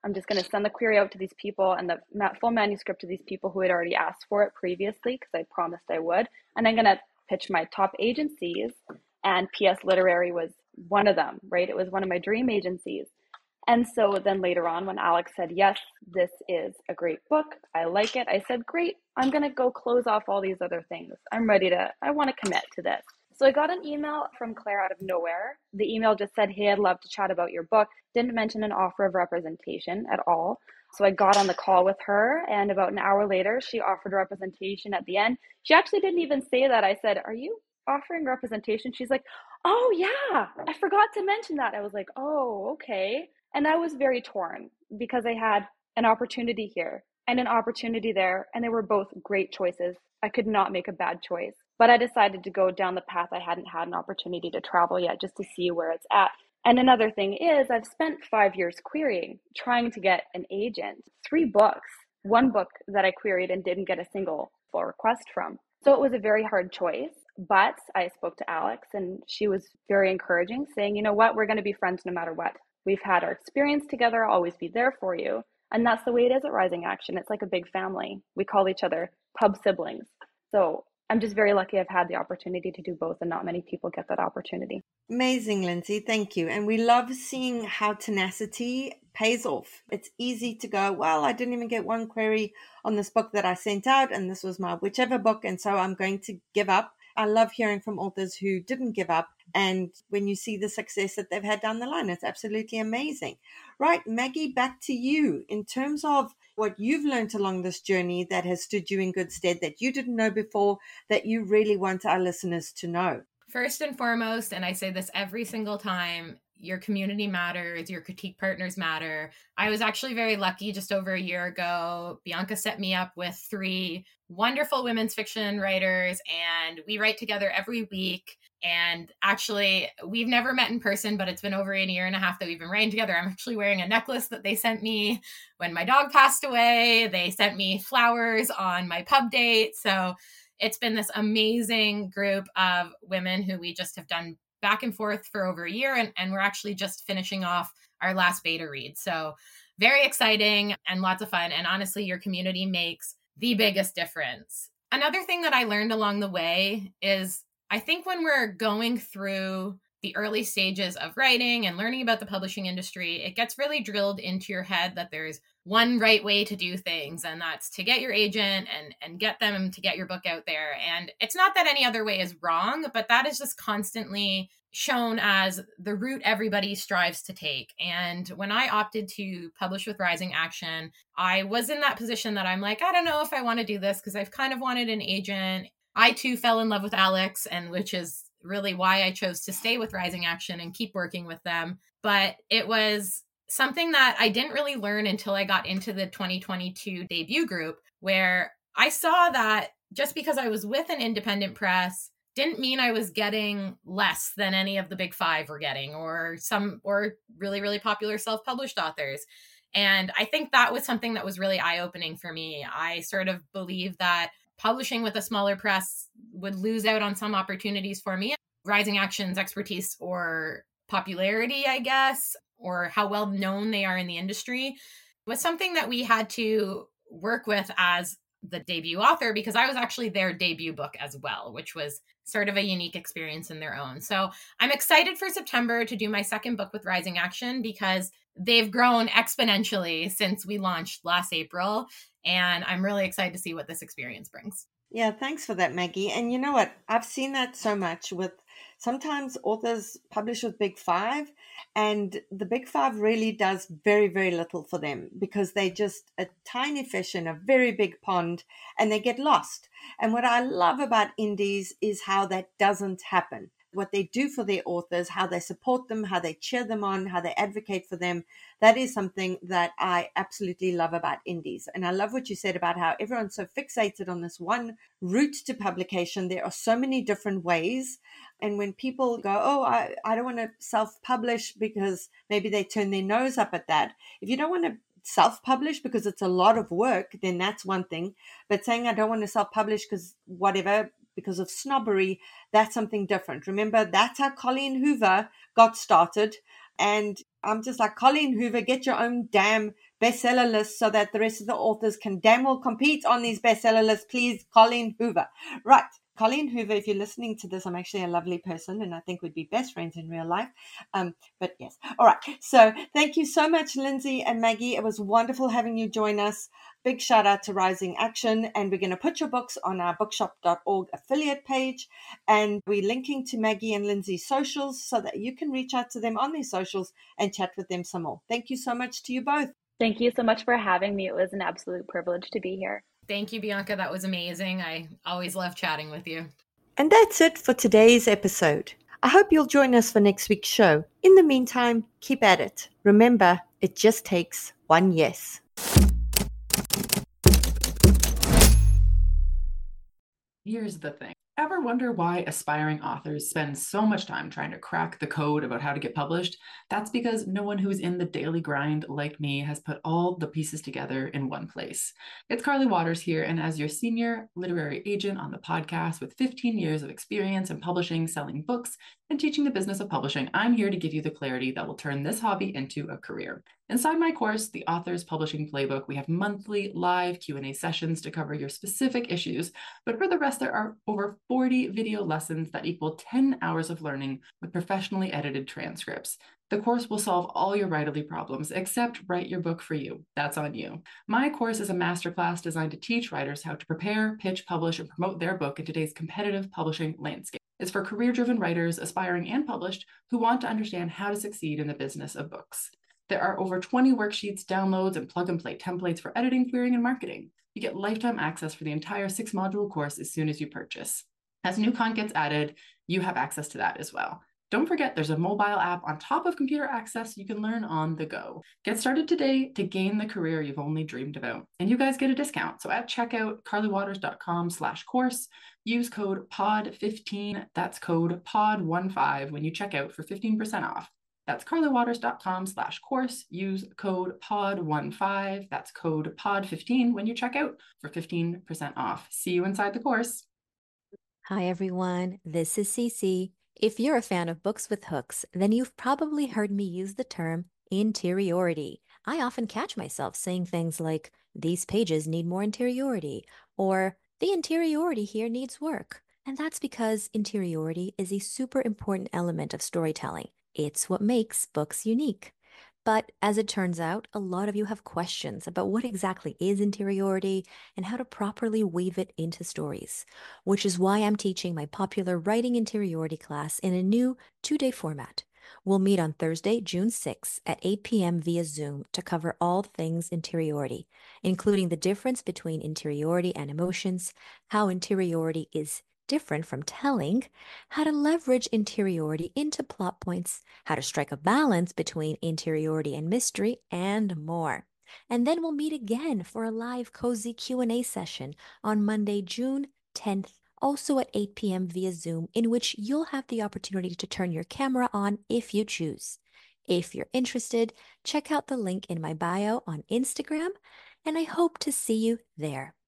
I'm just going to send the query out to these people and the full manuscript to these people who had already asked for it previously, because I promised I would. And I'm going to pitch my top agencies, and P S Literary was one of them, right? It was one of my dream agencies. And so then later on, when Alex said, yes, this is a great book, I like it, I said, great, I'm going to go close off all these other things. I'm ready to, I want to commit to this. So I got an email from Claire out of nowhere. The email just said, hey, I'd love to chat about your book. Didn't mention an offer of representation at all. So I got on the call with her, and about an hour later, she offered representation at the end. She actually didn't even say that. I said, are you offering representation? She's like, oh yeah, I forgot to mention that. I was like, oh, okay. And I was very torn because I had an opportunity here and an opportunity there, and they were both great choices. I could not make a bad choice, but I decided to go down the path I hadn't had an opportunity to travel yet, just to see where it's at. And another thing is, I've spent five years querying, trying to get an agent, three books, one book that I queried and didn't get a single full request from. So it was a very hard choice, but I spoke to Alex and she was very encouraging, saying, you know what, we're going to be friends no matter what. We've had our experience together. I'll always be there for you. And that's the way it is at Rising Action. It's like a big family. We call each other pub siblings. So I'm just very lucky I've had the opportunity to do both, and not many people get that opportunity. Amazing, Lindsay. Thank you. And we love seeing how tenacity pays off. It's easy to go, well, I didn't even get one query on this book that I sent out, and this was my whichever book, and so I'm going to give up. I love hearing from authors who didn't give up, and when you see the success that they've had down the line, it's absolutely amazing. Right, Maggie, back to you. In terms of what you've learned along this journey that has stood you in good stead, that you didn't know before, that you really want our listeners to know. First and foremost, and I say this every single time, your community matters, your critique partners matter. I was actually very lucky just over a year ago. Bianca set me up with three wonderful women's fiction writers, and we write together every week. And actually, we've never met in person, but it's been over a year and a half that we've been writing together. I'm actually wearing a necklace that they sent me when my dog passed away. They sent me flowers on my pub date. So it's been this amazing group of women who we just have done back and forth for over a year. And, and we're actually just finishing off our last beta read. So very exciting and lots of fun. And honestly, your community makes the biggest difference. Another thing that I learned along the way is I think when we're going through the early stages of writing and learning about the publishing industry, it gets really drilled into your head that there's one right way to do things, and that's to get your agent and, and get them to get your book out there. And it's not that any other way is wrong, but that is just constantly shown as the route everybody strives to take. And when I opted to publish with Rising Action, I was in that position that I'm like, I don't know if I want to do this because I've kind of wanted an agent. I too fell in love with Alex, and which is really why I chose to stay with Rising Action and keep working with them. But it was something that I didn't really learn until I got into the twenty twenty-two debut group, where I saw that just because I was with an independent press didn't mean I was getting less than any of the big five were getting, or some, or really, really popular self-published authors. And I think that was something that was really eye-opening for me. I sort of believe that publishing with a smaller press would lose out on some opportunities for me. Rising Action's expertise or popularity, I guess, or how well known they are in the industry was something that we had to work with as the debut author, because I was actually their debut book as well, which was sort of a unique experience in their own. So I'm excited for September to do my second book with Rising Action, because they've grown exponentially since we launched last April. And I'm really excited to see what this experience brings. Yeah, thanks for that, Maggie. And you know what? I've seen that so much with sometimes authors publish with Big Five, and the Big Five really does very, very little for them because they're just a tiny fish in a very big pond and they get lost. And what I love about indies is how that doesn't happen. What they do for their authors, how they support them, how they cheer them on, how they advocate for them. That is something that I absolutely love about indies. And I love what you said about how everyone's so fixated on this one route to publication. There are so many different ways. And when people go, oh, I, I don't want to self-publish because maybe they turn their nose up at that. If you don't want to self-publish because it's a lot of work, then that's one thing. But saying I don't want to self-publish because whatever, because of snobbery, that's something different. Remember, that's how Colleen Hoover got started. And I'm just like, Colleen Hoover, get your own damn bestseller list so that the rest of the authors can damn well compete on these bestseller lists. Please, Colleen Hoover. Right. Colleen Hoover, if you're listening to this, I'm actually a lovely person and I think we'd be best friends in real life. Um, but yes. All right. So thank you so much, Lindsay and Maggie. It was wonderful having you join us. Big shout out to Rising Action. And we're going to put your books on our bookshop dot org affiliate page. And we're linking to Maggie and Lindsay's socials so that you can reach out to them on their socials and chat with them some more. Thank you so much to you both. Thank you so much for having me. It was an absolute privilege to be here. Thank you, Bianca. That was amazing. I always love chatting with you. And that's it for today's episode. I hope you'll join us for next week's show. In the meantime, keep at it. Remember, it just takes one yes. Here's the thing. Ever wonder why aspiring authors spend so much time trying to crack the code about how to get published? That's because no one who's in the daily grind like me has put all the pieces together in one place. It's Carly Waters here, and as your senior literary agent on the podcast with fifteen years of experience in publishing, selling books, and teaching the business of publishing, I'm here to give you the clarity that will turn this hobby into a career. Inside my course, The Author's Publishing Playbook, we have monthly live Q and A sessions to cover your specific issues, but for the rest, there are over forty video lessons that equal ten hours of learning with professionally edited transcripts. The course will solve all your writerly problems, except write your book for you. That's on you. My course is a masterclass designed to teach writers how to prepare, pitch, publish, and promote their book in today's competitive publishing landscape. It's for career-driven writers, aspiring and published, who want to understand how to succeed in the business of books. There are over twenty worksheets, downloads, and plug-and-play templates for editing, querying, and marketing. You get lifetime access for the entire six-module course as soon as you purchase. As new content gets added, you have access to that as well. Don't forget, there's a mobile app on top of computer access you can learn on the go. Get started today to gain the career you've only dreamed about. And you guys get a discount. So at checkout, carly waters dot com slash course, use code P O D fifteen, that's code P O D fifteen when you check out for fifteen percent off. That's carly waters dot com slash course, use code P O D fifteen, that's code P O D fifteen when you check out for fifteen percent off. See you inside the course. Hi, everyone. This is Cece. If you're a fan of books with hooks, then you've probably heard me use the term interiority. I often catch myself saying things like, these pages need more interiority, or the interiority here needs work. And that's because interiority is a super important element of storytelling. It's what makes books unique. But as it turns out, a lot of you have questions about what exactly is interiority and how to properly weave it into stories, which is why I'm teaching my popular Writing Interiority class in a new two-day format. We'll meet on Thursday, June sixth at eight p.m. via Zoom to cover all things interiority, including the difference between interiority and emotions, how interiority is different from telling, how to leverage interiority into plot points, how to strike a balance between interiority and mystery, and more. And then we'll meet again for a live cozy Q and A session on Monday, June tenth, also at eight p.m. via Zoom, in which you'll have the opportunity to turn your camera on if you choose. If you're interested, check out the link in my bio on Instagram, and I hope to see you there.